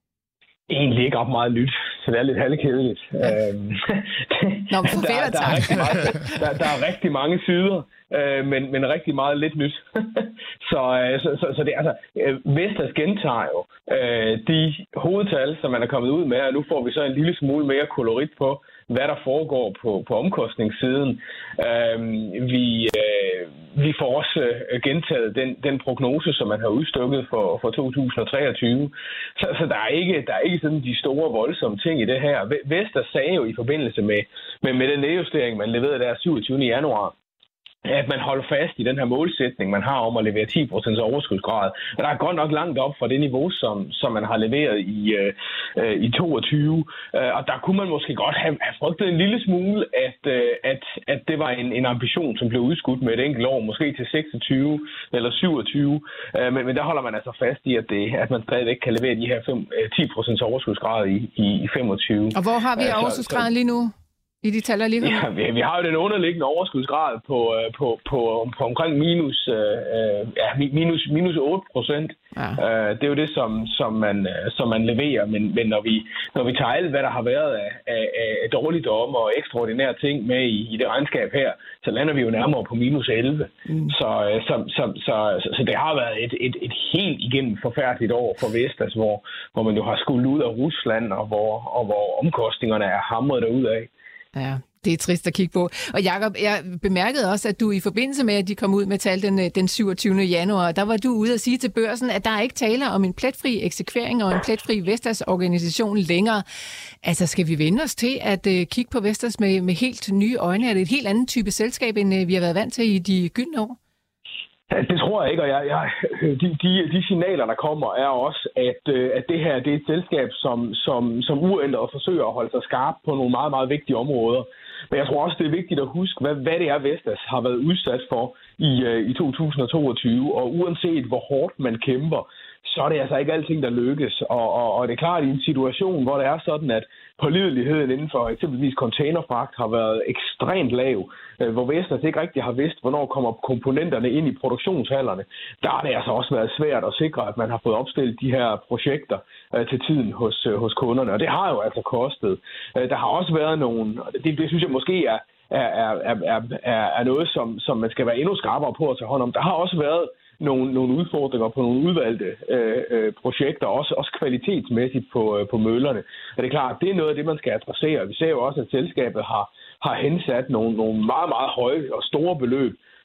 Egentlig ikke ret meget nyt, så det er lidt halvkedeligt. Ja. Øhm, Nå, der, der, der, er rigtig meget, der, der er rigtig mange sider, øh, men, men rigtig meget lidt nyt. så, så, så, så det altså, Vestas gentager jo øh, de hovedtal, som man er kommet ud med, og nu får vi så en lille smule mere kolorit på, hvad der foregår på, på omkostningssiden. Øh, vi, øh, vi får også øh, gentaget den, den prognose, som man har udstukket for, for to tusind treogtyve. Så, så der, er ikke, der er ikke sådan de store voldsomme ting i det her. Vestas sagde jo i forbindelse med, med, med den nedjustering, man leverede der syvogtyvende januar, at man holder fast i den her målsætning, man har om at levere ti procent overskudsgrad. Og der er godt nok langt op fra det niveau, som, som man har leveret i, øh, i toogtyve. Og der kunne man måske godt have, have frygtet en lille smule, at, øh, at, at det var en, en ambition, som blev udskudt med et enkelt år, måske til seksogtyve eller syvogtyve. Men, men der holder man altså fast i, at, det, at man stadigvæk kan levere de her ti procent overskudsgrad i, i, i femogtyve. Og hvor har vi overskudsgraden lige nu? I de taler lige ja, vi, vi har jo den underliggende overskudsgrad på, på, på, på omkring minus, øh, ja, minus, minus otte procent. Ja. Uh, det er jo det, som, som, man, som man leverer. Men, men når, vi, når vi tager alt, hvad der har været af, af, af dårligdomme og ekstraordinære ting med i, i det regnskab her, så lander vi jo nærmere på minus elleve. Mm. Så, så, så, så, så, så det har været et, et, et helt igennem forfærdeligt år for Vestas, hvor, hvor man jo har skulle ud af Rusland, og hvor, og hvor omkostningerne er hamret derudad. Ja, det er trist at kigge på. Og Jakob, jeg bemærkede også, at du i forbindelse med, at de kom ud med tal den, den syvogtyvende januar, der var du ude at sige til børsen, at der er ikke taler om en pletfri eksekvering og en pletfri Vestas-organisation længere. Altså, skal vi vende os til at uh, kigge på Vestas med, med helt nye øjne? Er det et helt andet type selskab, end uh, vi har været vant til i de gyldne år? Det tror jeg ikke, og jeg, jeg, de, de, de signaler, der kommer, er også, at, at det her det er et selskab, som, som, som uændret forsøger at holde sig skarp på nogle meget, meget vigtige områder. Men jeg tror også, det er vigtigt at huske, hvad, hvad det er, Vestas har været udsat for i, i to tusind toogtyve, og uanset hvor hårdt man kæmper, så er det altså ikke alting, der lykkes. Og, og, og det er klart, i en situation, hvor det er sådan, at pålideligheden inden for eksempelvis containerfragt har været ekstremt lav, hvor Vestas ikke rigtig har vidst, hvornår kommer komponenterne ind i produktionshallerne, der har det altså også været svært at sikre, at man har fået opstillet de her projekter til tiden hos, hos kunderne. Og det har jo altså kostet. Der har også været nogle, det, det synes jeg måske er, er, er, er, er, er noget, som, som man skal være endnu skarpere på at tage hånd om. Der har også været Nogle, nogle udfordringer på nogle udvalgte øh, øh, projekter, også, også kvalitetsmæssigt på, øh, på møllerne. Og det er klart, det er noget af det, man skal adressere. Vi ser jo også, at selskabet har, har hensat nogle, nogle meget, meget høje og store beløb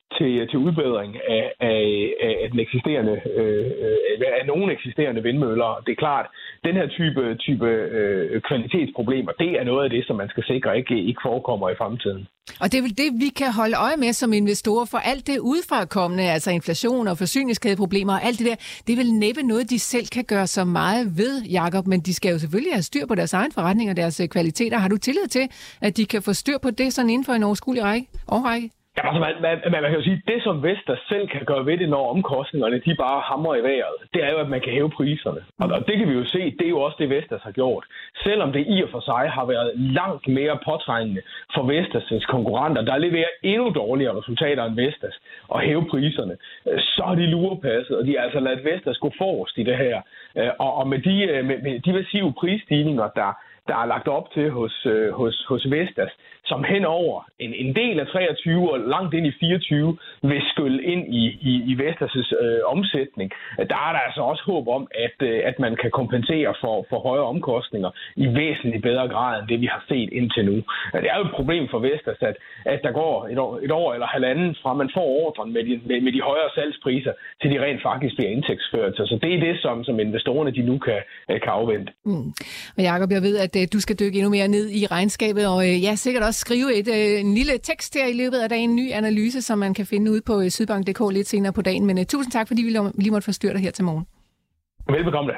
til, til udbedring af, af, af den eksisterende, øh, af nogle eksisterende vindmøller. Det er klart, den her type, type øh, kvalitetsproblemer, det er noget af det, som man skal sikre ikke, ikke forekommer i fremtiden. Og det er vel det, vi kan holde øje med som investorer, for alt det udefrakommende, altså inflation og forsyningskædeproblemer og alt det der, det er vel næppe noget, de selv kan gøre så meget ved, Jakob, men de skal jo selvfølgelig have styr på deres egen forretning og deres kvaliteter. Har du tillid til, at de kan få styr på det sådan inden for en overskuelig række? Årrække? Ja, altså man, man, man, man kan jo sige, at det som Vestas selv kan gøre ved det, når omkostningerne de bare hamrer i vejret, det er jo, at man kan hæve priserne. Og, og det kan vi jo se, det er jo også det, Vestas har gjort. Selvom det i og for sig har været langt mere påtrængende for Vestas' konkurrenter, der leverer endnu dårligere resultater end Vestas, og hæve priserne, så har de lurepasset, og de har altså ladet Vestas gå forrest i det her. Og, og med, de, med, med de massive prisstigninger, der der er lagt op til hos, øh, hos, hos Vestas, som henover en, en del af treogtyve og langt ind i fireogtyve vil skylle ind i, i, i Vestas' øh, omsætning. Der er der altså også håb om, at, øh, at man kan kompensere for, for højere omkostninger i væsentligt bedre grad end det, vi har set indtil nu. Det er jo et problem for Vestas, at, at der går et år, et år eller halvanden fra, man får ordren med de, med, med de højere salgspriser, til de rent faktisk bliver indtægtsført. Så det er det, som, som investorerne de nu kan, kan afvente. Mm. Og Jakob, jeg ved, at du skal dykke endnu mere ned i regnskabet, og ja, sikkert også skrive et, en lille tekst her i løbet af dagen, en ny analyse, som man kan finde ude på sydbank punktum d k lidt senere på dagen. Men uh, tusind tak, fordi vi lige måtte forstyrre dig her til morgen. Velbekomme.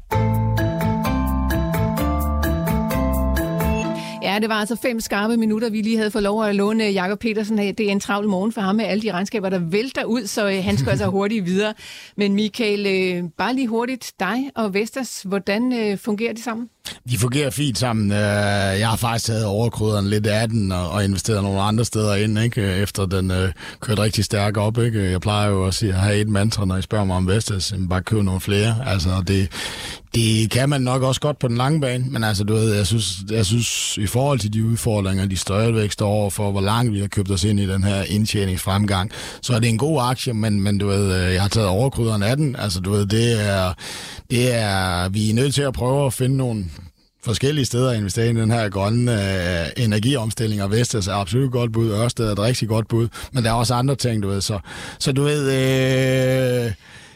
Ja, det var altså fem skarpe minutter, vi lige havde fået lov at låne Jakob Petersen. Det er en travl morgen for ham med alle de regnskaber, der vælter ud, så han skal altså hurtigt videre. Men Michael, bare lige hurtigt, dig og Vestas, hvordan fungerer de sammen? De fungerer fint sammen. Jeg har faktisk taget overkryderen lidt af den og investeret nogle andre steder ind, ikke? Efter den øh, kørte rigtig stærk op. Ikke? Jeg plejer jo at sige, at have et mantra, når I spørger mig om Vestas, bare købe nogle flere. Altså, det, det kan man nok også godt på den lange bane, men altså, du ved, jeg synes, jeg synes i forhold til de udfordringer, de stadigvæk står over for, hvor langt vi har købt os ind i den her indtjeningsfremgang, så er det en god aktie, men, men du ved, jeg har taget overkryderen af den. Altså, du ved, det er, det er, vi er nødt til at prøve at finde nogle forskellige steder at investere i den her grønne øh, energiomstilling, og Vestas er absolut et godt bud, Ørsted er et rigtig godt bud, men der er også andre ting, du ved. Så, så du ved, øh,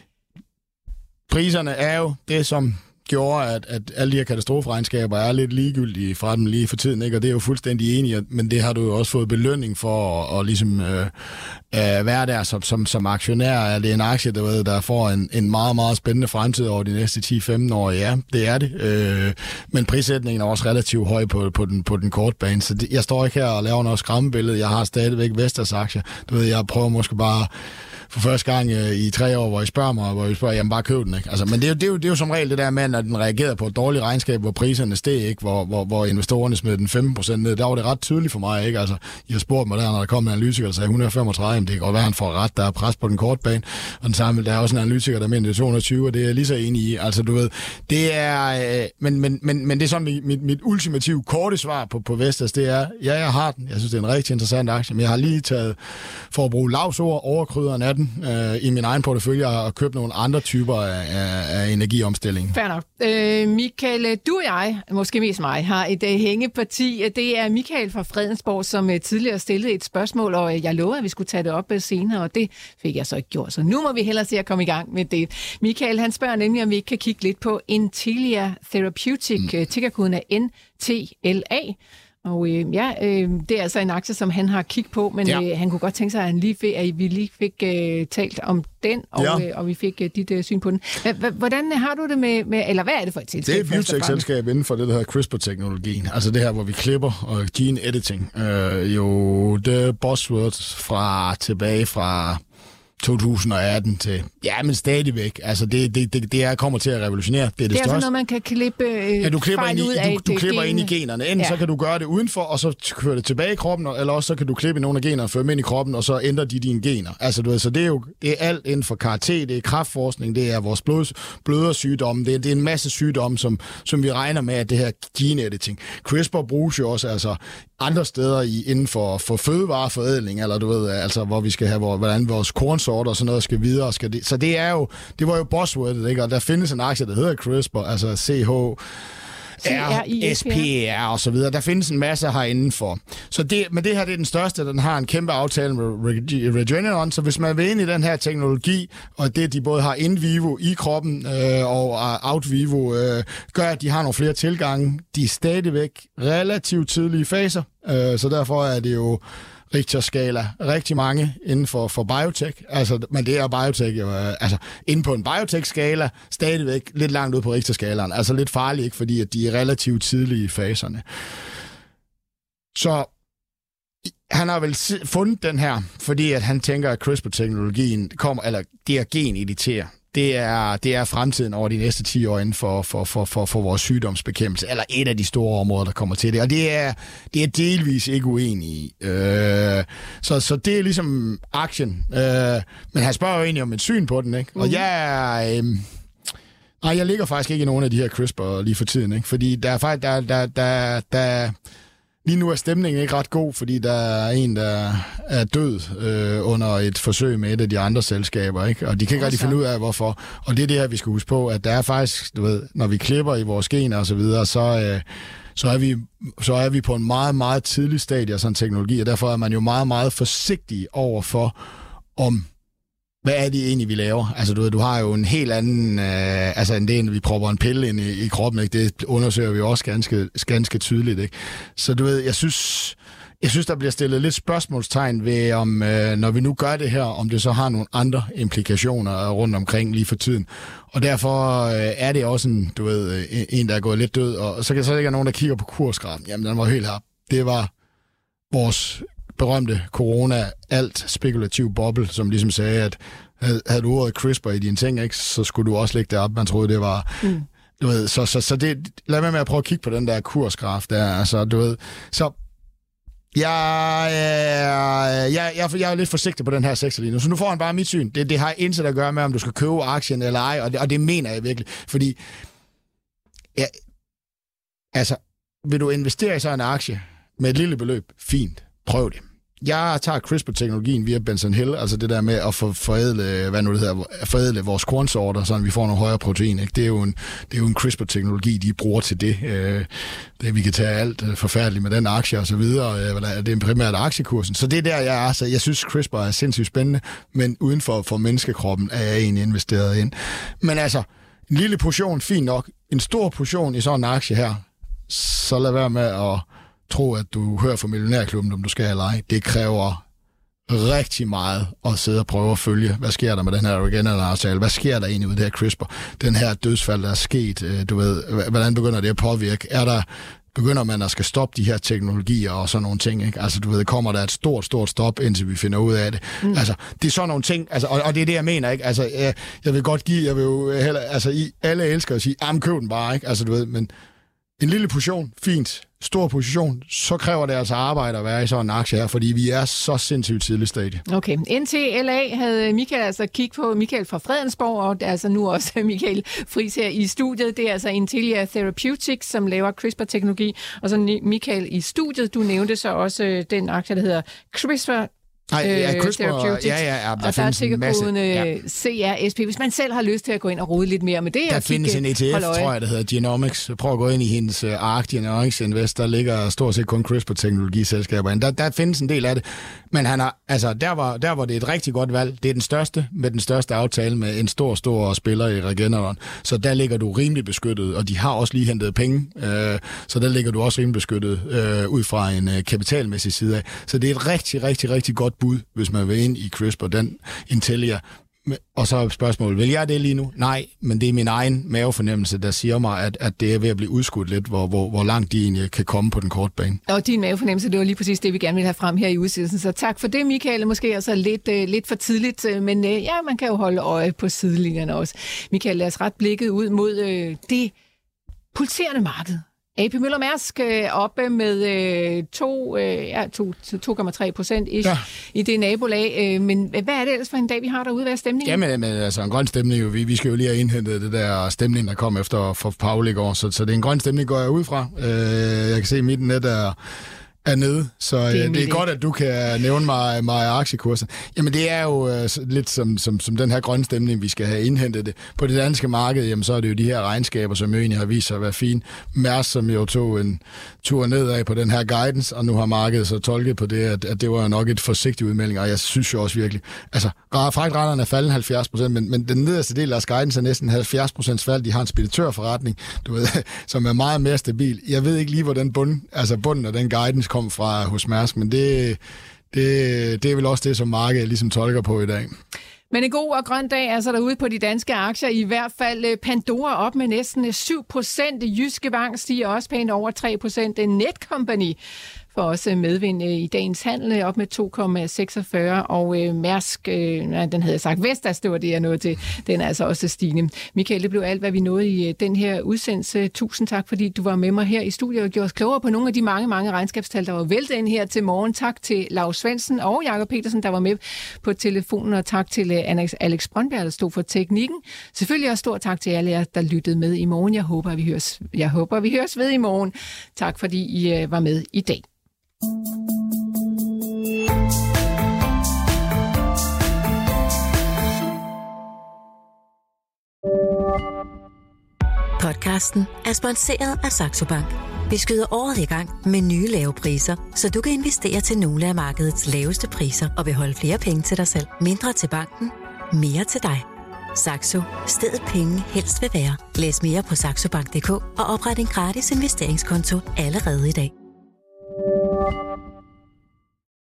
priserne er jo det, som gjorde, at, at alle de her katastroferegnskaber er lidt ligegyldige fra dem lige for tiden, ikke? Og det er jo fuldstændig enig, men det har du jo også fået belønning for at, at ligesom øh, øh, være der som, som, som aktionær. Er det en aktie, der, ved, der får en, en meget, meget spændende fremtid over de næste ti til femten år? Ja, det er det. Øh, men prissætningen er også relativt høj på, på, den, på den korte bane, så det, jeg står ikke her og laver noget skræmmebillede. Jeg har stadigvæk Vestas aktier. Du ved, jeg prøver måske bare for første gang øh, i tre år, hvor I spørger mig, hvor I spørger, jamen bare køb den, ikke? Altså, men det er, jo, det, er jo, det er jo som regel det der med, når den reagerede på et dårligt regnskab, hvor priserne steg, ikke? Hvor, hvor, hvor investorerne smed den femten procent ned. Der var det ret tydeligt for mig, ikke? Altså, I har spurgt mig der, når der kom en analytiker, der sagde et hundrede og femogtredive, jamen det kan godt være, han får ret, der er pres på den korte bane. Og den samme, der er også en analytiker, der mener det to hundrede og tyve, og det er jeg lige så enig i. Altså, du ved, det er, øh, men, men, men, men det er sådan, mit, mit, mit ultimative korte svar på, på Vestas, det er, ja, jeg har den. Jeg synes, det er en rigtig interessant aktie, men jeg har lige taget, for at bruge lavsord, overkryderen af den, øh, i min egen portefølje og købt nogle andre typer af, af energiomstilling. Fair nok. Øh, Michael, du og jeg, måske mest mig, har et uh, hængeparti. Det er Michael fra Fredensborg, som uh, tidligere stillede et spørgsmål, og uh, jeg lovede, at vi skulle tage det op uh, senere, og det fik jeg så ikke gjort. Så nu må vi hellere se at komme i gang med det. Michael, han spørger nemlig, om vi ikke kan kigge lidt på Intellia Therapeutics. Mm. Tickerkoden er N T L A. Og øh, ja, øh, det er altså en aktie, som han har kigget på, men ja. øh, han kunne godt tænke sig, at, han lige fik, at vi lige fik øh, talt om den, og, ja. øh, og vi fik øh, dit øh, syn på den. Hvordan har du det med, med, eller hvad er det for et selskab? Det er et biotech-selskab inden for det, der hedder CRISPR-teknologien. Altså det her, hvor vi klipper og gene editing. Øh, jo, det er buzzword fra tilbage fra to tusind og atten til, ja, men stadigvæk. Altså, det, det, det, det er, kommer til at revolutionere. Det er det, det er største. sådan noget, man kan klippe øh, ja, du klipper ind i, ud af du, du klipper ind i generne. Enten ja. så kan du gøre det udenfor, og så kører det tilbage i kroppen, eller også så kan du klippe nogle af generne og føre dem ind i kroppen, og så ændrer de dine gener. Altså, du ved, så det er jo det er alt inden for karate, det er kræftforskning, det er vores blod, blødersygdomme, det er, det er en masse sygdomme, som, som vi regner med, at det her gene editing. CRISPR bruges jo også altså andre steder i, inden for, for fødevareforædling, eller du ved, altså, hvor vi skal have, hvor, hvordan vores kornsorter og sådan noget skal videre. Skal det. Så det er jo, det var jo buzzwordet, ikke? Og der findes en aktie, der hedder CRISPR, altså C H R, S P R og så videre. Der findes en masse herinde for. Så det, men det her det er den største, den har en kæmpe aftale med Regeneron, så hvis man vil ind i den her teknologi, og det de både har in vivo i kroppen øh, og out vivo, øh, gør, at de har nogle flere tilgange. De er stadigvæk relativt tidlige faser, øh, så derfor er det jo Richter-skala. Rigtig mange inden for, for biotech. Altså, men det er biotech jo, altså, inden på en biotech-skala, stadigvæk lidt langt ud på Richter-skalaen. Altså lidt farligt, ikke? Fordi at de er relativt tidlige i faserne. Så han har vel fundet den her, fordi at han tænker, at CRISPR-teknologien kommer, eller det er genediterer. Det er, det er fremtiden over de næste ti år inden for, for, for, for, for vores sygdomsbekæmpelse, eller et af de store områder, der kommer til det. Og det er, det er delvis ikke uenig i. Øh, så, så det er ligesom action. Øh, men han spørger jo egentlig om et syn på den, ikke? Og jeg øh, nej, jeg ligger faktisk ikke i nogen af de her CRISPR lige for tiden, ikke? Fordi der er faktisk, der, der, der, der lige nu er stemningen ikke ret god, fordi der er en, der er død øh, under et forsøg med et af de andre selskaber, ikke? Og de kan ikke rigtig finde ud af, hvorfor. Og det er det her, vi skal huske på, at der er faktisk, du ved, når vi klipper i vores gener og så videre, så, øh, så, er vi, så er vi på en meget, meget tidlig stadie af sådan en teknologi, og derfor er man jo meget, meget forsigtig over for, om hvad er det egentlig, vi laver? Altså, du ved, du har jo en helt anden, øh, altså en del, vi propper en pille ind i, i kroppen, ikke? Det undersøger vi også ganske, ganske tydeligt, ikke? Så du ved, jeg synes, jeg synes, der bliver stillet lidt spørgsmålstegn ved, om øh, når vi nu gør det her, om det så har nogle andre implikationer rundt omkring lige for tiden. Og derfor øh, er det også en, du ved, en, der er gået lidt død, og så kan så ikke nogen, der kigger på kursgrafen. Jamen, den var helt her. Det var vores berømte corona, alt spekulativ boble, som ligesom sagde, at havde, havde du ordet CRISPR i dine ting, ikke, så skulle du også lægge det op. Man troede, det var... Mm. Du ved, så, så, så det... Lad mig med at prøve at kigge på den der kursgraf der. Altså, du ved... Så... Jeg, jeg, jeg, jeg, jeg er lidt forsigtig på den her sektor lige nu, så nu får han bare mit syn. Det, det har intet at gøre med, om du skal købe aktien eller ej, og det, og det mener jeg virkelig. Fordi... Ja, altså, vil du investere i sådan en aktie med et lille beløb? Fint. Prøv det. Jeg tager CRISPR-teknologien via Benson Hill, altså det der med at for, forædle, hvad nu det hedder, forædle vores kornsorter, så vi får nogle højere protein. Ikke? Det er jo en, det er jo en CRISPR-teknologi, de bruger til det. det. Vi kan tage alt forfærdeligt med den aktie og så videre. Det er primært aktiekursen. Så det er der, jeg er. Så jeg synes, CRISPR er sindssygt spændende, men uden for, for menneskekroppen er jeg egentlig investeret ind. Men altså, en lille portion, fint nok. En stor portion i sådan en aktie her, så lad være med at tro, at du hører fra Millionærklubben, om du skal eller ej. Det kræver rigtig meget at sidde og prøve at følge, hvad sker der med den her Regeneron-aftale? Hvad sker der egentlig med det her CRISPR? Den her dødsfald, der er sket, du ved, hvordan begynder det at påvirke? Er der, begynder man at skal stoppe de her teknologier og sådan nogle ting, ikke? Altså, du ved, kommer der et stort, stort stop, indtil vi finder ud af det. Mm. Altså, det er sådan nogle ting, altså, og, og det er det, jeg mener, ikke? Altså, jeg, jeg vil godt give, jeg vil jo heller, altså, I, alle elsker at sige, jamen, køb den bare, ikke? Altså, du ved, men en lille portion, fint. Stor position, så kræver det altså arbejde at være i sådan en aktie her, fordi vi er så sindssygt tidlig stadie. Okay. N T L A havde Michael altså kigget på, Michael fra Fredensborg, og det er altså nu også Michael Friis her i studiet. Det er altså Intellia Therapeutics, som laver CRISPR-teknologi, og så Michael i studiet. Du nævnte så også den aktie, der hedder CRISPR Nej, ja, CRISPR, ja, ja, ja, der og findes der er en masse. Ja. C R S P, hvis man selv har lyst til at gå ind og rode lidt mere med det. Der findes en E T F, tror jeg, der hedder Genomics. Prøv at gå ind i hendes uh, Ark Genomics Invest, der ligger stort set kun CRISPR-teknologiselskaber. Der, der findes en del af det, men han har, altså, der, var, der var det et rigtig godt valg. Det er den største, med den største aftale med en stor, stor spiller i Regeneron. Så der ligger du rimelig beskyttet, og de har også lige hentet penge, øh, så der ligger du også rimelig beskyttet øh, ud fra en øh, kapitalmæssig side af. Så det er et rigtig, rigtig, rigtig godt bud, hvis man vil ind i CRISPR, den Intellia. Og så er spørgsmålet, vil jeg det lige nu? Nej, men det er min egen mavefornemmelse, der siger mig, at, at det er ved at blive udskudt lidt, hvor, hvor, hvor langt de egentlig kan komme på den korte bane. Og din mavefornemmelse, det var lige præcis det, vi gerne vil have frem her i udsendelsen. Så tak for det, Michael. Måske også lidt, uh, lidt for tidligt, men uh, ja, man kan jo holde øje på sidelinjerne også. Michael, lad os ret blikket ud mod uh, det pulserende marked. A P Møller Mærsk øh, oppe med øh, to, øh, ja, to komma tre procent ja. i det nabolag. Øh, men hvad er det ellers for en dag, vi har derude? Hvad er stemningen? Jamen, men, altså en grøn stemning. Jo. Vi, vi skal jo lige have indhentet det der stemning, der kom efter for Paul i går. Så, så det er en grøn stemning, går jeg ud fra. Øh, jeg kan se, at mit net er, er nede, så det er, det er godt, idé. at du kan nævne mig, mig aktiekurser. Jamen det er jo uh, lidt som, som, som den her grønne stemning, vi skal have indhentet det. På det danske marked, jamen så er det jo de her regnskaber, som jo egentlig har vist sig at være fine. Mærsk, som jo tog en tur nedad på den her guidance, og nu har markedet så tolket på det, at, at det var nok et forsigtigt udmelding, og jeg synes jo også virkelig, altså fragtraterne er faldet halvfjerds procent, men, men den nederste del af deres guidance er næsten halvfjerds procent fald. De har en speditørforretning, du ved, som er meget mere stabil. Jeg ved ikke lige, hvor den bund, altså bunden af den guidance kom fra hos Mærsk, men det, det, det er vel også det, som markedet ligesom tolker på i dag. Men en god og grøn dag altså derude på de danske aktier. I hvert fald Pandora op med næsten syv procent. Jyske Bank stiger også pænt over tre procent. Netcompany får også medvind i dagens handel op med to komma seksogfyrre, og øh, Mærsk, øh, den havde jeg sagt, Vestas, det var det, jeg nåede til, den er altså også stigende. Michael, det blev alt, hvad vi nåede i øh, den her udsendelse. Tusind tak, fordi du var med mig her i studiet og gjorde os klogere på nogle af de mange, mange regnskabstal, der var væltet ind her til morgen. Tak til Lau Svendsen og Jakob Petersen, der var med på telefonen, og tak til øh, Alex Brøndberg, der stod for teknikken. Selvfølgelig også stor tak til alle jer, der lyttede med i morgen. Jeg håber, vi høres, jeg håber, vi høres ved i morgen. Tak, fordi I øh, var med i dag. Podcasten er sponsoreret af Saxo Bank. Vi skyder året i gang med nye lave priser, så du kan investere til nogle af markedets laveste priser og beholde flere penge til dig selv. Mindre til banken, mere til dig. Saxo. Stedet penge helst vil være. Læs mere på saxobank punktum d k og opret en gratis investeringskonto allerede i dag.